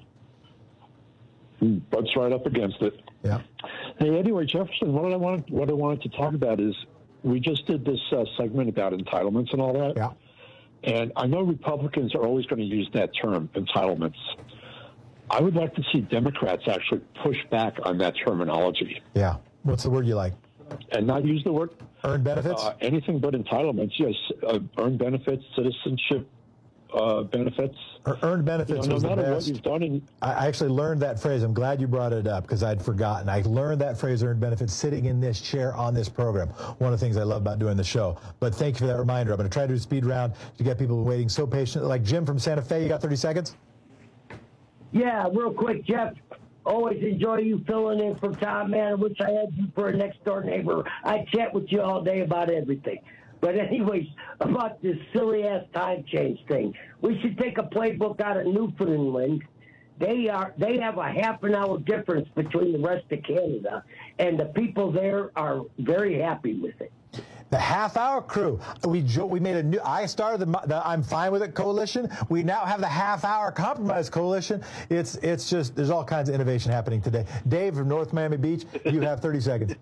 Speaker 13: it.
Speaker 12: Butts right up against it.
Speaker 13: Yeah.
Speaker 12: Hey, anyway, Jefferson, what I wanted what I wanted to talk about is, we just did this uh, segment about entitlements and all that.
Speaker 13: Yeah.
Speaker 12: And I know Republicans are always going to use that term, entitlements. I would like to see Democrats actually push back on that terminology.
Speaker 13: Yeah. What's the word you like?
Speaker 12: And not use the word
Speaker 13: earned benefits?
Speaker 12: Uh, anything but entitlements, yes. Uh, earned benefits, citizenship uh, benefits.
Speaker 13: Earned benefits
Speaker 12: you know,
Speaker 13: was
Speaker 12: no
Speaker 13: the
Speaker 12: matter
Speaker 13: best.
Speaker 12: What you've done in,
Speaker 13: I actually learned that phrase. I'm glad you brought it up because I'd forgotten. I learned that phrase, earned benefits, sitting in this chair on this program. One of the things I love about doing the show. But thank you for that reminder. I'm going to try to do a speed round to get people waiting so patiently. Like Jim from Santa Fe, you got thirty seconds?
Speaker 21: Yeah, real quick, Jeff. Always enjoy you filling in for Tom, man. I wish I had you for a next-door neighbor. I chat with you all day about everything. But anyways, about this silly-ass time change thing, we should take a playbook out of Newfoundland. They are they have a half an hour difference between the rest of Canada, and the people there are very happy with it.
Speaker 13: The half-hour crew. We jo- we made a new. I started the, the I'm Fine With It coalition. We now have the half-hour compromise coalition. It's it's just there's all kinds of innovation happening today. Dave from North Miami Beach, you have thirty seconds.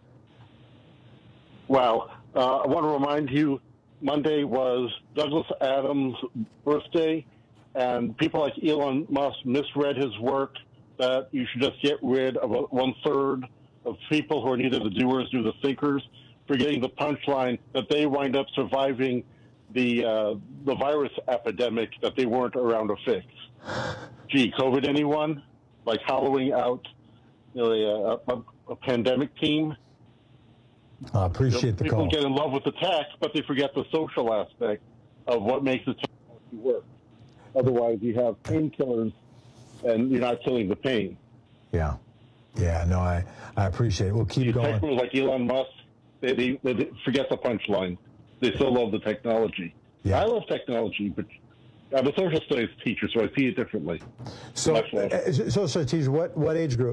Speaker 24: Wow. Uh, I want to remind you, Monday was Douglas Adams' birthday, and people like Elon Musk misread his work, that you should just get rid of one-third of people who are neither the doers nor the thinkers, forgetting the punchline that they wind up surviving the uh, the virus epidemic that they weren't around to fix. Gee, COVID anyone? Like hollowing out you know, a, a, a pandemic team?
Speaker 13: I uh, appreciate
Speaker 24: you know,
Speaker 13: the
Speaker 24: people
Speaker 13: call.
Speaker 24: People get in love with the tech, but they forget the social aspect of what makes the technology work. Otherwise, you have painkillers, and you're not killing the pain.
Speaker 13: Yeah. Yeah, no, I, I appreciate it. We'll keep
Speaker 24: These
Speaker 13: going.
Speaker 24: tech rules like Elon Musk, they, they, they forget the punchline. They still love the technology.
Speaker 13: Yeah.
Speaker 24: I love technology, but I'm a social studies teacher, so I see it differently.
Speaker 13: So, uh, so, so, teacher, what, what age group?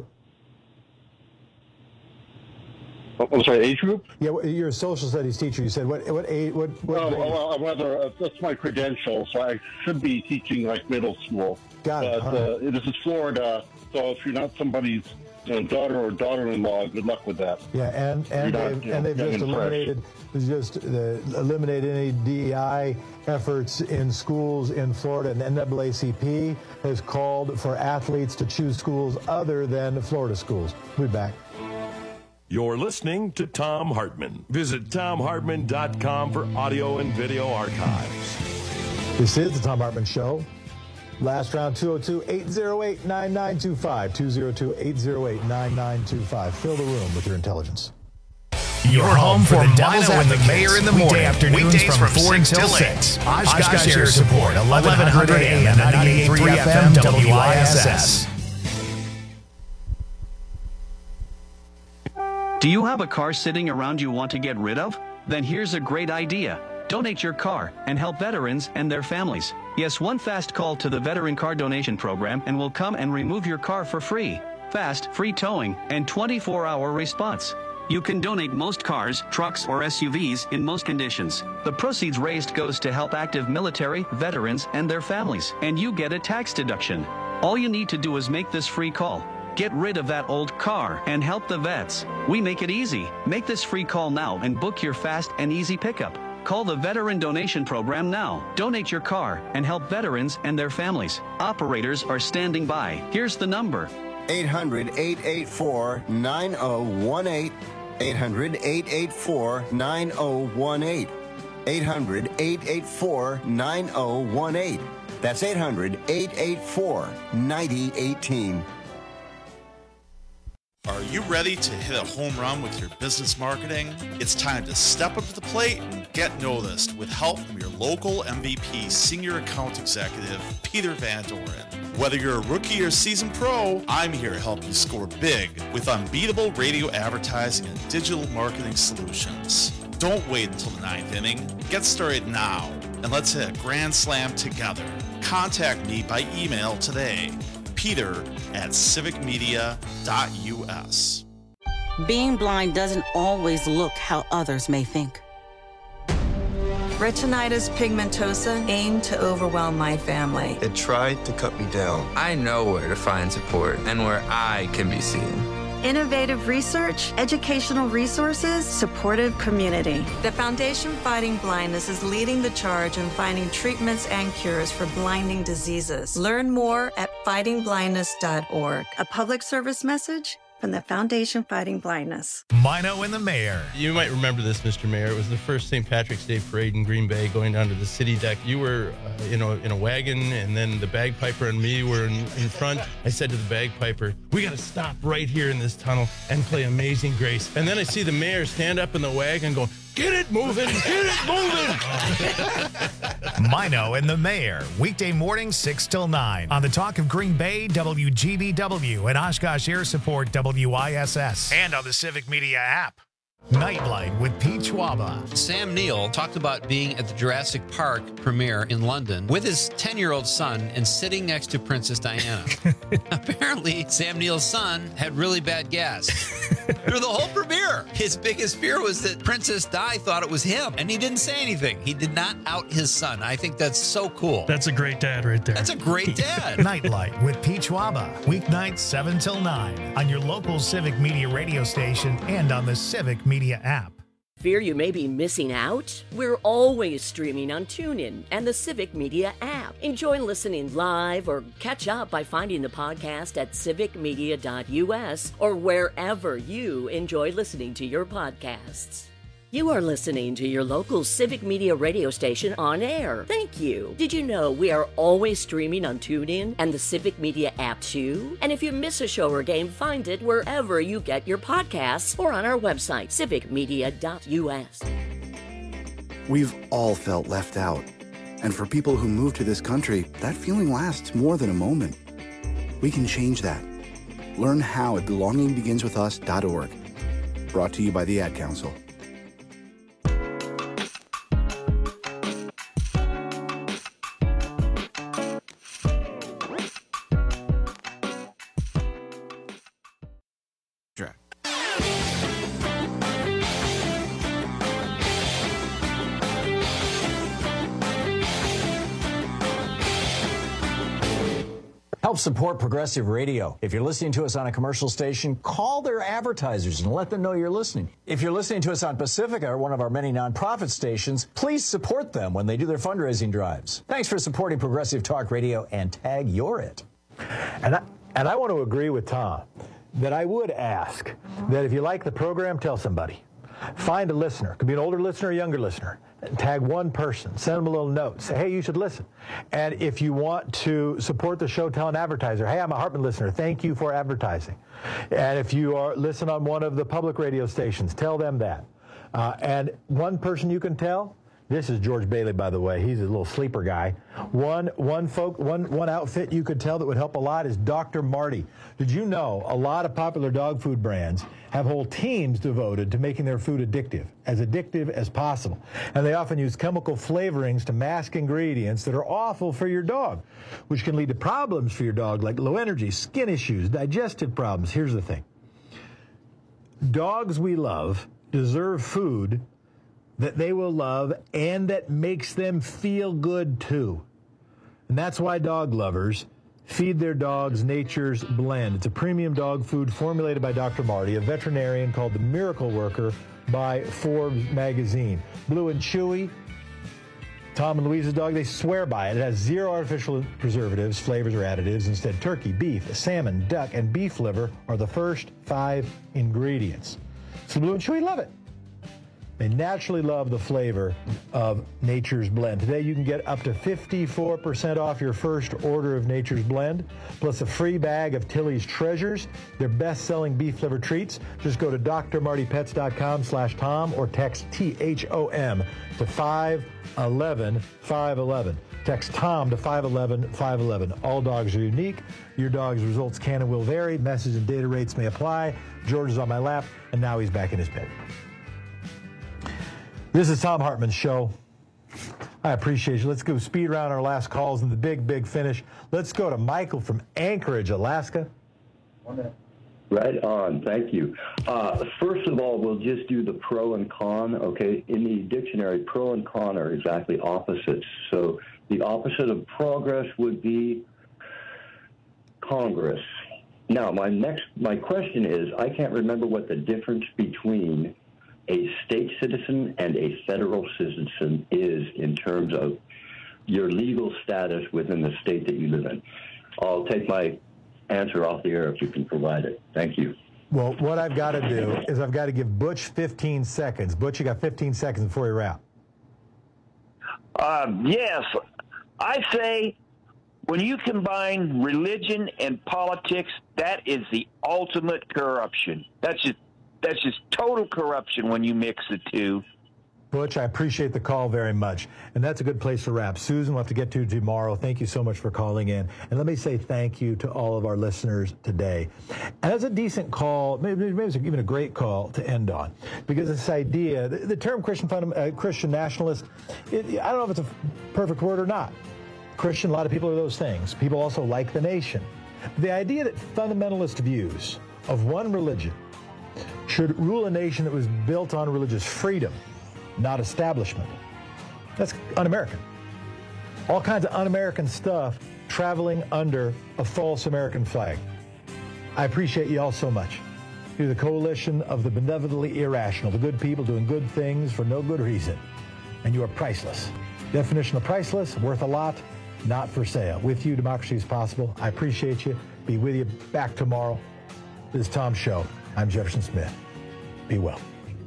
Speaker 24: I'm sorry, age group?
Speaker 13: Yeah, you're a social studies teacher. You said what? What age? What? what
Speaker 24: oh, well, I'm rather uh, that's my credential, so I should be teaching like middle school.
Speaker 13: Got it.
Speaker 24: But uh, this is Florida, so if you're not somebody's you know, daughter or daughter-in-law, good luck with that.
Speaker 13: Yeah, and and
Speaker 24: not,
Speaker 13: they've,
Speaker 24: you know,
Speaker 13: and they've just eliminated just uh, eliminated any D E I efforts in schools in Florida. And the N double A C P has called for athletes to choose schools other than Florida schools. We'll be back.
Speaker 25: You're listening to Thom Hartmann. Visit Thom Hartmann dot com for audio and video archives.
Speaker 13: This is the Thom Hartmann Show. Last round, two oh two, eight oh eight, nine nine two five, two oh two, eight oh eight, nine nine two five. Fill the room with your intelligence.
Speaker 1: Your home for the Devil's and the Mayor in the morning. Weekday afternoons Weekdays from, from four until six. Oshkosh Air Support, eleven hundred A M, ninety-eight point three F M, W I S S.
Speaker 4: Do you have a car sitting around you want to get rid of? Then here's a great idea. Donate your car and help veterans and their families. Yes, one fast call to the Veteran Car Donation Program and we'll come and remove your car for free. Fast, free towing, and twenty-four hour response. You can donate most cars, trucks, or S U Vs in most conditions. The proceeds raised goes to help active military, veterans, and their families, and you get a tax deduction. All you need to do is make this free call. Get rid of that old car and help the vets. We make it easy. Make this free call now and book your fast and easy pickup. Call the Veteran Donation Program now. Donate your car and help veterans and their families. Operators are standing by. Here's the number.
Speaker 5: eight hundred, eight eight four, nine oh one eight. eight hundred, eight eight four, nine oh one eight. eight hundred, eight eight four, nine oh one eight. That's eight hundred, eight eight four, nine oh one eight.
Speaker 7: Are you ready to hit a home run with your business marketing? It's time to step up to the plate and get noticed with help from your local M V P Senior Account Executive, Peter Van Doren. Whether you're a rookie or seasoned pro, I'm here to help you score big with unbeatable radio advertising and digital marketing solutions. Don't wait until the ninth inning. Get started now, and let's hit a grand slam together. Contact me by email today. Peter at civic media dot U S.
Speaker 8: Being blind doesn't always look how others may think.
Speaker 9: Retinitis pigmentosa aimed to overwhelm my family.
Speaker 26: It tried to cut me down. I know where to find support and where I can be seen.
Speaker 9: Innovative research, educational resources, supportive community. The Foundation Fighting Blindness is leading the charge in finding treatments and cures for blinding diseases. Learn more at fighting blindness dot org. A public service message from the Foundation Fighting Blindness.
Speaker 1: Mino and the Mayor.
Speaker 27: You might remember this, Mister Mayor. It was the first Saint Patrick's Day parade in Green Bay going down to the city deck. You were uh, you know, in a wagon, and then the bagpiper and me were in, in front. I said to the bagpiper, we got to stop right here in this tunnel and play Amazing Grace. And then I see the mayor stand up in the wagon going, get it moving, get it moving.
Speaker 1: Mino and the Mayor, weekday morning six till nine on the Talk of Green Bay, W G B W, and Oshkosh Air Support, W I S S, and on the Civic Media app. Nightlight with Pete Schwaba.
Speaker 18: Sam Neill talked about being at the Jurassic Park premiere in London with his ten-year-old son and sitting next to Princess Diana. Apparently, Sam Neill's son had really bad gas. Through the whole premiere, his biggest fear was that Princess Di thought it was him, and he didn't say anything. He did not out his son. I think that's so cool.
Speaker 28: That's a great dad right there.
Speaker 18: That's a great dad.
Speaker 1: Nightlight with Pete Schwaba, weeknights seven till nine on your local Civic Media radio station and on the Civic Media app.
Speaker 6: Fear you may be missing out? We're always streaming on TuneIn and the Civic Media app. Enjoy listening live or catch up by finding the podcast at civic media dot U S or wherever you enjoy listening to your podcasts. You are listening to your local Civic Media radio station on air. Thank you. Did you know we are always streaming on TuneIn and the Civic Media app too? And if you miss a show or game, find it wherever you get your podcasts or on our website, civic media dot U S.
Speaker 29: We've all felt left out. And for people who move to this country, that feeling lasts more than a moment. We can change that. Learn how at belonging begins with us dot org. Brought to you by the Ad Council.
Speaker 17: Help support Progressive Radio. If you're listening to us on a commercial station, call their advertisers and let them know you're listening. If you're listening to us on Pacifica, or one of our many nonprofit stations, please support them when they do their fundraising drives. Thanks for supporting Progressive Talk Radio, and tag you're it.
Speaker 13: And I, and I want to agree with Tom that I would ask that if you like the program, tell somebody. Find a listener. It could be an older listener or a younger listener. Tag one person. Send them a little note. Say, hey, you should listen. And if you want to support the show, tell an advertiser, hey, I'm a Hartman listener. Thank you for advertising. And if you are listen on one of the public radio stations, tell them that. Uh, and one person you can tell, this is George Bailey, by the way. He's a little sleeper guy. One one folk one one outfit you could tell that would help a lot is Doctor Marty. Did you know a lot of popular dog food brands have whole teams devoted to making their food addictive, as addictive as possible? And they often use chemical flavorings to mask ingredients that are awful for your dog, which can lead to problems for your dog like low energy, skin issues, digestive problems. Here's the thing. Dogs we love deserve food that they will love and that makes them feel good too. And that's why dog lovers feed their dogs Nature's Blend. It's a premium dog food formulated by Doctor Marty, a veterinarian called the Miracle Worker by Forbes magazine. Blue and Chewy, Tom and Louise's dog, they swear by it. It has zero artificial preservatives, flavors, or additives. Instead, turkey, beef, salmon, duck, and beef liver are the first five ingredients. So Blue and Chewy love it. They naturally love the flavor of Nature's Blend. Today you can get up to fifty-four percent off your first order of Nature's Blend, plus a free bag of Tilly's Treasures, their best-selling beef liver treats. Just go to d r marty pets dot com slash Tom or text T H O M to five one one five one one. Text Tom to five one one five one one. All dogs are unique. Your dog's results can and will vary. Message and data rates may apply. George is on my lap, and now he's back in his bed. This is Tom Hartman's show. I appreciate you. Let's go speed around our last calls and the big, big finish. Let's go to Michael from Anchorage, Alaska.
Speaker 10: Right on. Thank you. Uh, first of all, we'll just do the pro and con. Okay. In the dictionary, pro and con are exactly opposites. So the opposite of progress would be Congress. Now, my next, my question is, I can't remember what the difference between a state citizen and a federal citizen is in terms of your legal status within the state that you live in. I'll take my answer off the air if you can provide it. Thank you.
Speaker 13: Well, what I've got to do is I've got to give Butch fifteen seconds. Butch, you got fifteen seconds before you wrap.
Speaker 11: Um, yes. I say when you combine religion and politics, that is the ultimate corruption. That's just That's just total corruption when you mix the two.
Speaker 13: Butch, I appreciate the call very much. And that's a good place to wrap. Susan, we'll have to get to tomorrow. Thank you so much for calling in. And let me say thank you to all of our listeners today. And that's a decent call, maybe, maybe it's even a great call to end on. Because this idea, the, the term Christian fundam- uh, Christian nationalist, it, I don't know if it's a perfect word or not. Christian, a lot of people are those things. People also like the nation. But the idea that fundamentalist views of one religion should rule a nation that was built on religious freedom, not establishment. That's un-American. All kinds of un-American stuff traveling under a false American flag. I appreciate you all so much. You're the coalition of the benevolently irrational, the good people doing good things for no good reason. And you are priceless. Definition of priceless, worth a lot, not for sale. With you, democracy is possible. I appreciate you. Be with you back tomorrow. This is Tom's Show. I'm Jefferson Smith. Be well.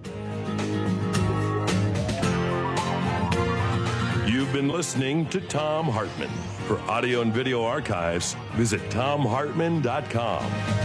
Speaker 25: You've been listening to Tom Hartman. For audio and video archives, visit tom hartman dot com.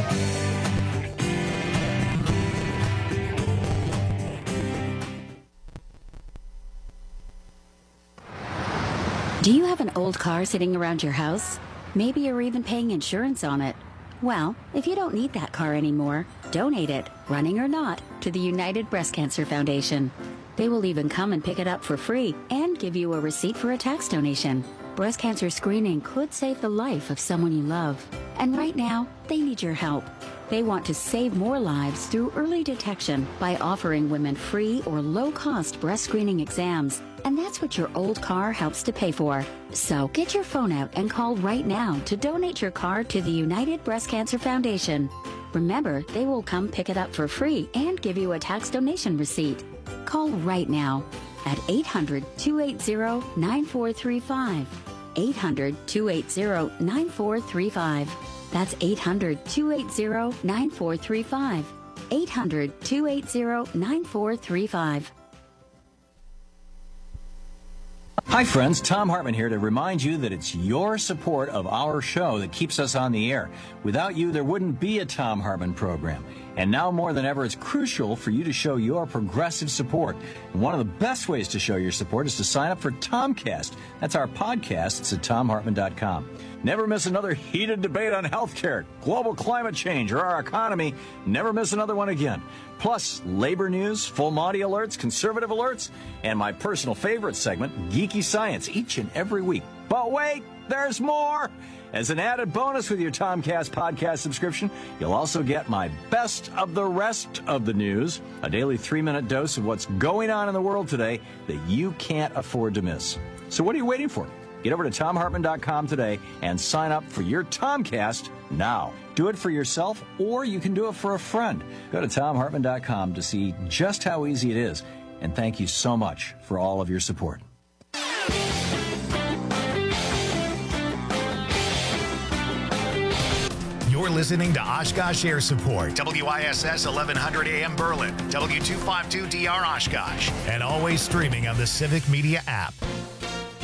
Speaker 14: Do you have an old car sitting around your house? Maybe you're even paying insurance on it. Well, if you don't need that car anymore, donate it, running or not, to the United Breast Cancer Foundation. They will even come and pick it up for free and give you a receipt for a tax donation. Breast cancer screening could save the life of someone you love. And right now, they need your help. They want to save more lives through early detection by offering women free or low-cost breast screening exams. And that's what your old car helps to pay for. So get your phone out and call right now to donate your car to the United Breast Cancer Foundation. Remember, they will come pick it up for free and give you a tax donation receipt. Call right now at eight hundred, two eight zero, nine four three five. eight hundred, two eight zero, nine four three five. That's eight hundred, two eight zero, nine four three five. eight hundred, two eight zero, nine four three five.
Speaker 17: Hi, friends. Tom Hartman here to remind you that it's your support of our show that keeps us on the air. Without you, there wouldn't be a Tom Hartman program. And now more than ever, it's crucial for you to show your progressive support. And one of the best ways to show your support is to sign up for Tomcast. That's our podcast. It's at tom hartman dot com. Never miss another heated debate on healthcare, global climate change, or our economy. Never miss another one again. Plus, labor news, full Monty alerts, conservative alerts, and my personal favorite segment, Geeky Science, each and every week. But wait, there's more! As an added bonus with your Tomcast podcast subscription, you'll also get my best of the rest of the news, a daily three-minute dose of what's going on in the world today that you can't afford to miss. So what are you waiting for? Get over to tom hartman dot com today and sign up for your Tomcast now. Do it for yourself, or you can do it for a friend. Go to tom hartman dot com to see just how easy it is. And thank you so much for all of your support.
Speaker 1: You're listening to Oshkosh Air Support, W I S S eleven hundred A M Berlin, W two fifty-two D R Oshkosh, and always streaming on the Civic Media app.